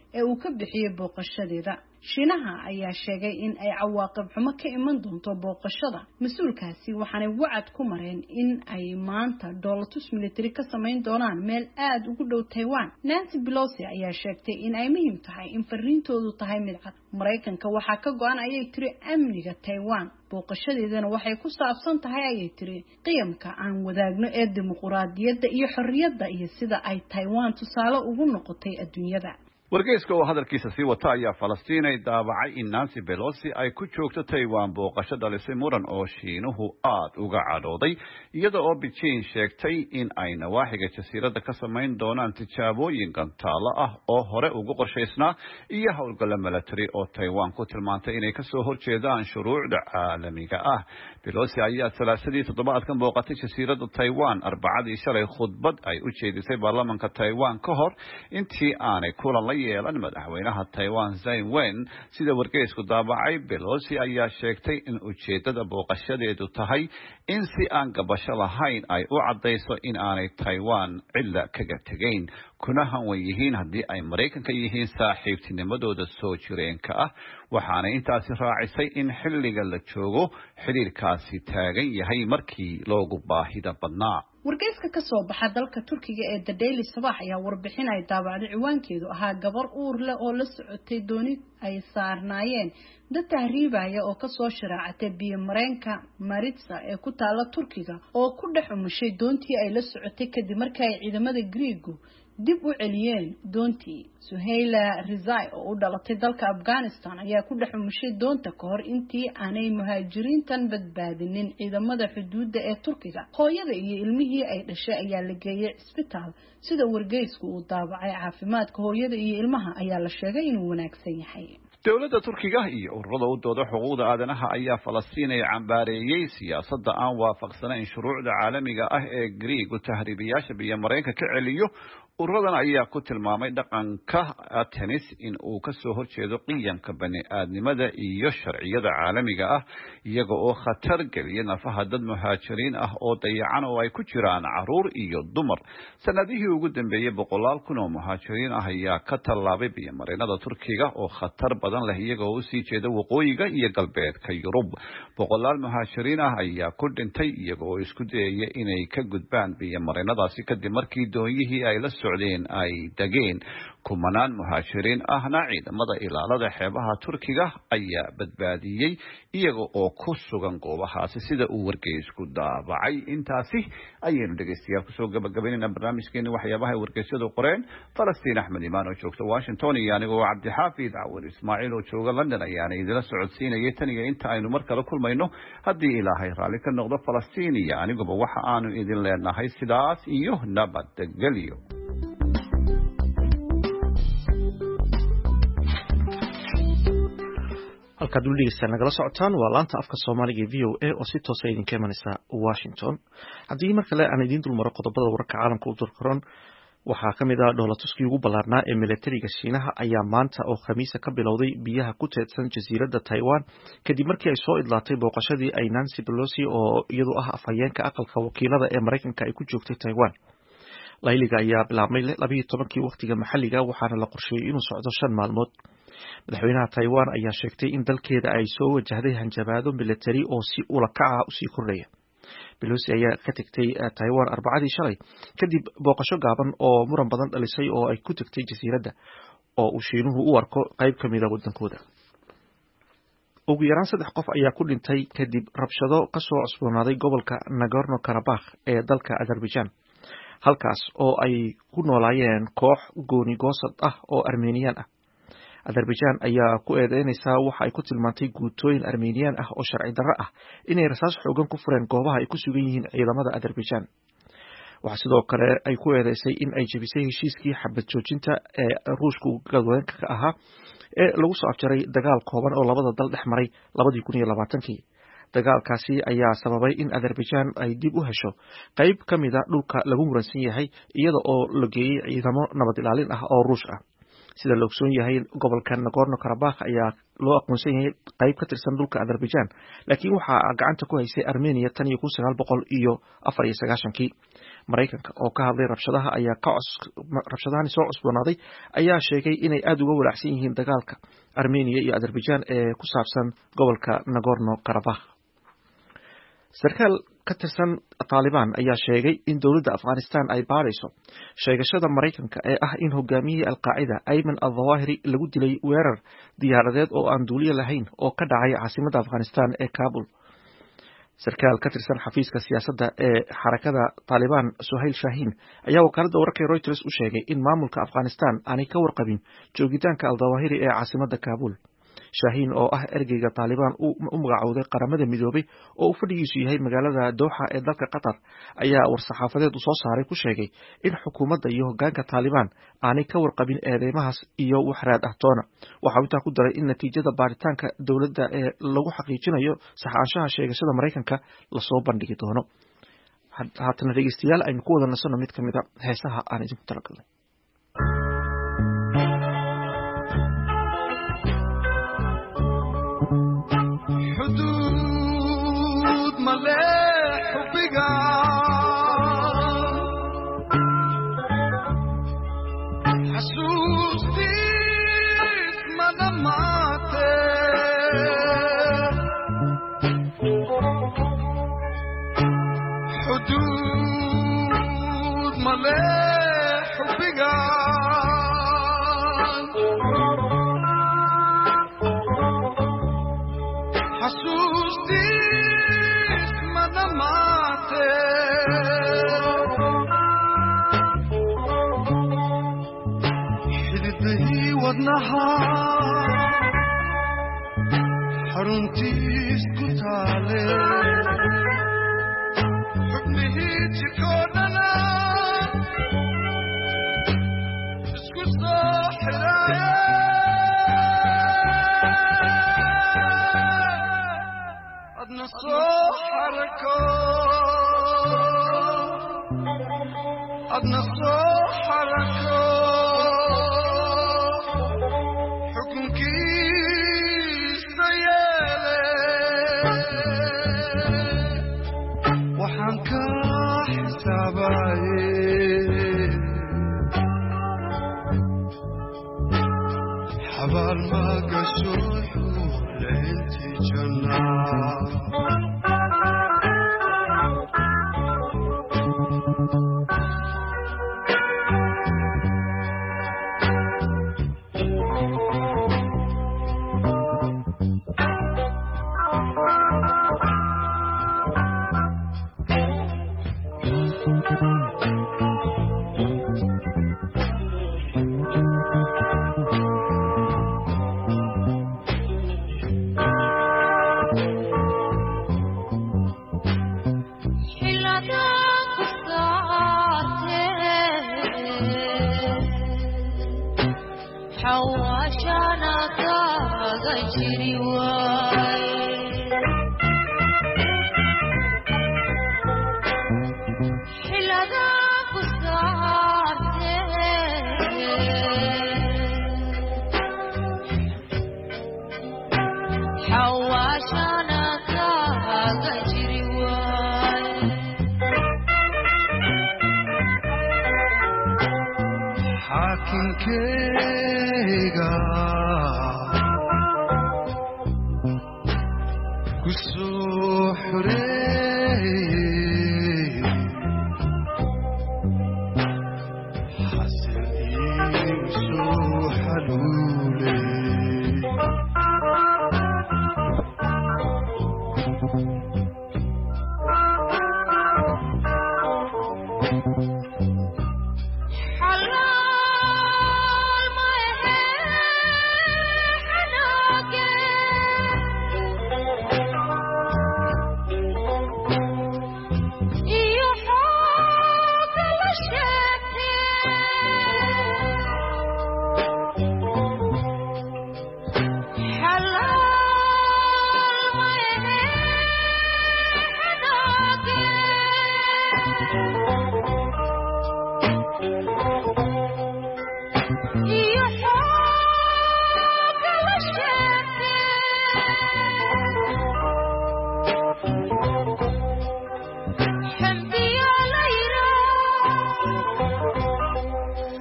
ee uu ka bixiyey booqashadeeda. Shiinaha ayaa sheegay in ay cawaaqib xumo ka iman doonto booqashada mas-uulkaasi, waxaanay wacad ku mareen in ay maanta dhoolatus military ka samayn doonaan meel aad ugu dhow Taiwan. Nancy Pelosi ayaa sheegtay in ay muhiim tahay in fariintoodu tahay mid cad. Mareykanka waxaa ka go'an ayay tiri amniga Taiwan. booqashadeedana waxay ku saabsan tahay ayay tiri qiyamka aan wadaagno ee dimuqraadiyadda iyo xorriyadda iyo sida ay Taiwan tusaale ugu noqotay adduunyada. wargeyska oo hadalkiisa sii wata ayaa Falastiin ay daabacay in Nancy Pelosi ay ku joogto Taiwan booqasho dhalisay muran oo Shiinuhu aad uga cadhooday, iyada oo Beijing sheegtay in ay nawaaxiga jasiiradda ka samayn doonaan tijaabooyin gantaalo ah oo hore ugu qorshaysnaa iyo howlgalla military oo Taiwan ku tilmaantay inay ka soo horjeedaan shuruucda caalamiga ah. Pelosi ayaa salaasadii toddobaadkan booqatay jasiiradda Taiwan arbacadii shalay khudbad ay u jeedisay baarlamaanka Taiwan ka hor intii aanay kulan la yeelan madaxweynaha Taiwan Tsai Ing-wen. Sida wargeysku daabacay, Pelosi ayaa sheegtay in ujeedada booqashadeedu tahay in si aan gabasho lahayn ay u cadayso in aanay Taiwan cilla kaga tegayn, kuna hanwan yihiin haddii ay Mareykanka yihiin saaxiibtinimadooda soo jireenka ah. waxaana intaasi raacisay in xilliga la joogo xiriirkaasi taagan yahay markii loogu baahida badnaa. wargeyska ka soo baxa dalka Turkiga ee The Daily Sabah ayaa warbixin ay daabacday ciwaankeedu ahaa gabar uur leh oo la socotay dooni ay saarnaayeen dad tahriibaya oo ka soo sharaacatay biyo mareenka Maritsa ee ku taala Turkiga oo ku dhex umushay doontii ay la socotay kadib markii ay ciidamada Greegu dib u celiyeen doontii. Suhayla Rizai oo u dhalatay dalka Afghanistan ayaa ku dhex umushay doonta ka hor intii aanay muhaajiriintan badbaadinin ciidamada xuduudda ee Turkiga. hooyada iyo ilmihii ay dhashay ayaa la geeyay isbitaal. sida wargeysku uu daabacay, caafimaadka hooyada iyo ilmaha ayaa la sheegay inuu wanaagsan yahay. dowladda Turkiga iyo ururada u dooda xuquuqda aadanaha ayaa Falastiin ay cambaareeyay siyaasadda aan waafaqsanayn shuruucda caalamiga ah ee Greek tahriibayaasha biyo mareenka ka celiyo. ururadan ayaa ku tilmaamay dhaqanka Athens in uu ka soo horjeedo qiyamka bani'aadnimada iyo sharciyada caalamiga ah, iyaga oo khatar geliya nafaha dad muhaajiriin ah oo dayacan oo ay ku jiraan caruur iyo dumar. sanadihii ugu dambeeyay boqolaal kun oo muhaajiriin ah ayaa ka tallaabay biyo mareenada Turkiga oo khatar badan leh, iyaga oo u sii jeeda waqooyiga iyo galbeedka Yurub. boqolaal muhaajiriin ah ayaa ku dhintay iyaga oo isku dayaya inay ka gudbaan biyo mareenadaasi kadib markii doonyihii ay la ay dageen. kumanaan muhaajiriin ahna ciidamada ilaalada xeebaha Turkiga ayaa badbaadiyay iyaga oo ku sugan goobahaasi, sida uu wargeysku daabacay. intaasi ayaynu dhegeystayaal kusoo gabagabaynaynaa barnaamijkeena waxyaabaha wargeysyadu qoreen. Falastiin Axmed Imaan oo joogta Washington iyo anigoo Cabdixaafid Cawar Ismaaciil oo jooga London ayaana idila socodsiinayay tan iyo inta aynu mar kale kulmayno haddii Ilaahay raalli ka noqdo. Falastiin iyo aniguba waxa aanu idin leenahay sidaas iyo nabadgelyo. halkaad u dhegeysan nagala socotaan waa laanta afka Soomaaliga V O A oo si toos ah idinka imanaysa Washington. haddii mar kale aan idin dulmaro qodobada wararka caalamka u durkaroon, waxaa ka mid ah dhoolatuskii ugu ballaarnaa ee militariga Shiinaha ayaa maanta oo Khamiisa ka bilowday biyaha ku teedsan jasiiradda Taiwan kadib markii ay soo idlaatay booqashadii ay Nancy Pelosi oo iyadu ah afhayeenka aqalka wakiilada ee Mareykanka ay ku joogtay Taiwan. layliga ayaa bilaabmay labiyo tobankii waqtiga maxalliga, waxaana la qorsheeyay inuu socdo shan maalmood. madaxweynaha Taiwan ayaa sheegtay in dalkeeda ay soo wajahday hanjabaado militari oo si ula kaca u sii kordhaya. Pelosi ayaa ka tagtay Taiwan arbacadii shalay kadib booqasho gaaban oo muran badan dhalisay oo ay ku tagtay jasiiradda oo uu Shiinuhu u arko qayb ka mid ah wadankooda. ugu yaraan saddex qof ayaa ku dhintay kadib rabshado ka soo cusboonaaday gobolka Nagorno-Karabakh ee dalka Azerbaijan, halkaas oo ay ku noolaayeen koox gooni goosad ah oo Armenian ah. Azerbaijan ayaa ku eedeynaysa waxa ay ku tilmaantay guutooyin Armenian ah oo sharci darro ah inay rasaas xoogan ku fureen goobaha ay ku sugan yihiin ciidamada Azerbaijan. waxa sidoo kale ay ku eedeysay in ay jabisay heshiiskii xabad joojinta ee Ruushku galbeedka ka ahaa ee lagu soo afjaray dagaal kooban oo labada dal dhex maray labadii kun iyo labaatankii. dagaalkaasi ayaa sababay in Azerbaijan ay dib u hesho qayb ka mid ah dhulka lagu muransan yahay iyada oo la geeyay ciidamo nabad ilaalin ah oo Ruush ah. sida la ogsoon yahay, gobolka Nagorno-Karabakh ayaa loo aqoonsan yahay qayb ka tirsan dhulka Azerbaijan, laakiin waxaa gacanta ku haysay Armenia tan iyo kun sagaal boqol iyo afar iyo sagaashankii. Maraykanka oo ka hadlay rabshadaha ayaa ka rabshadahan soo cusboonaaday ayaa sheegay inay aad uga walaacsan yihiin dagaalka Armenia iyo Azerbaijan ee ku saabsan gobolka Nagorno-Karabakh. sarkaal ka tirsan Taliban ayaa sheegay in dowladda Afghanistan ay baarayso sheegashada Maraykanka ee ah in hogaamiyihii Al-Qaacida Ayman al-Zawahiri lagu dilay weerar diyaaradeed oo aan duuliye lahayn oo ka dhacay caasimadda Afghanistan ee Kabul. sarkaal ka tirsan xafiiska siyaasadda ee xarakada Taliban Suhail Shahin ayaa wakaaladda wararka Reuters u sheegay in maamulka Afghanistan aanay ka warqabin joogitaanka al-Zawahiri ee caasimadda Kabul. Shahin oo ah ergeyga Taliban u magacowday qaramada midoobay oo uu fadhigiisu yahay magaalada Doha ee dalka Qatar ayaa war-saxaafadeed u soo saaray ku sheegay in xukuumadda iyo hoggaanka Taliban aanay ka warqabin eedeymahaas iyo wax raad ah toona. Waxa uu intaa ku daray in natiijada baaritaanka dowladda ee lagu xaqiijinayo saxaanshaha sheegashada Maraykanka la soo bandhigi doono. haatan dhegeystayaal aynu ku wada nasano mid ka mid ah heesaha aan idinku talagalnay. حرنتيس كتالي حبني تكوننا اسكو صاحرايا أدنى صحركو أدنى صحركو حبال ما قشوح لانتي جنة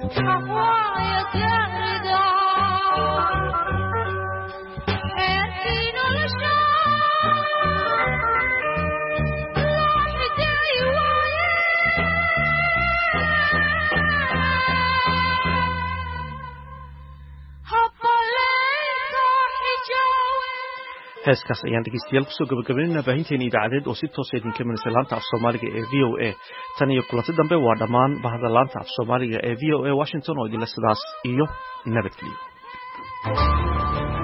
heeskaas ayaan dhegeystayaal kusoo gabagabaynaynaa baahinteena idaacadeed oo si toosa idinka imanaysa laanta af soomaaliga ee v o a tan iyo kulanti dambe waa dhammaan bahda laanta af soomaaliga ee v o a washington oo idinle sidaas iyo nabadgelyo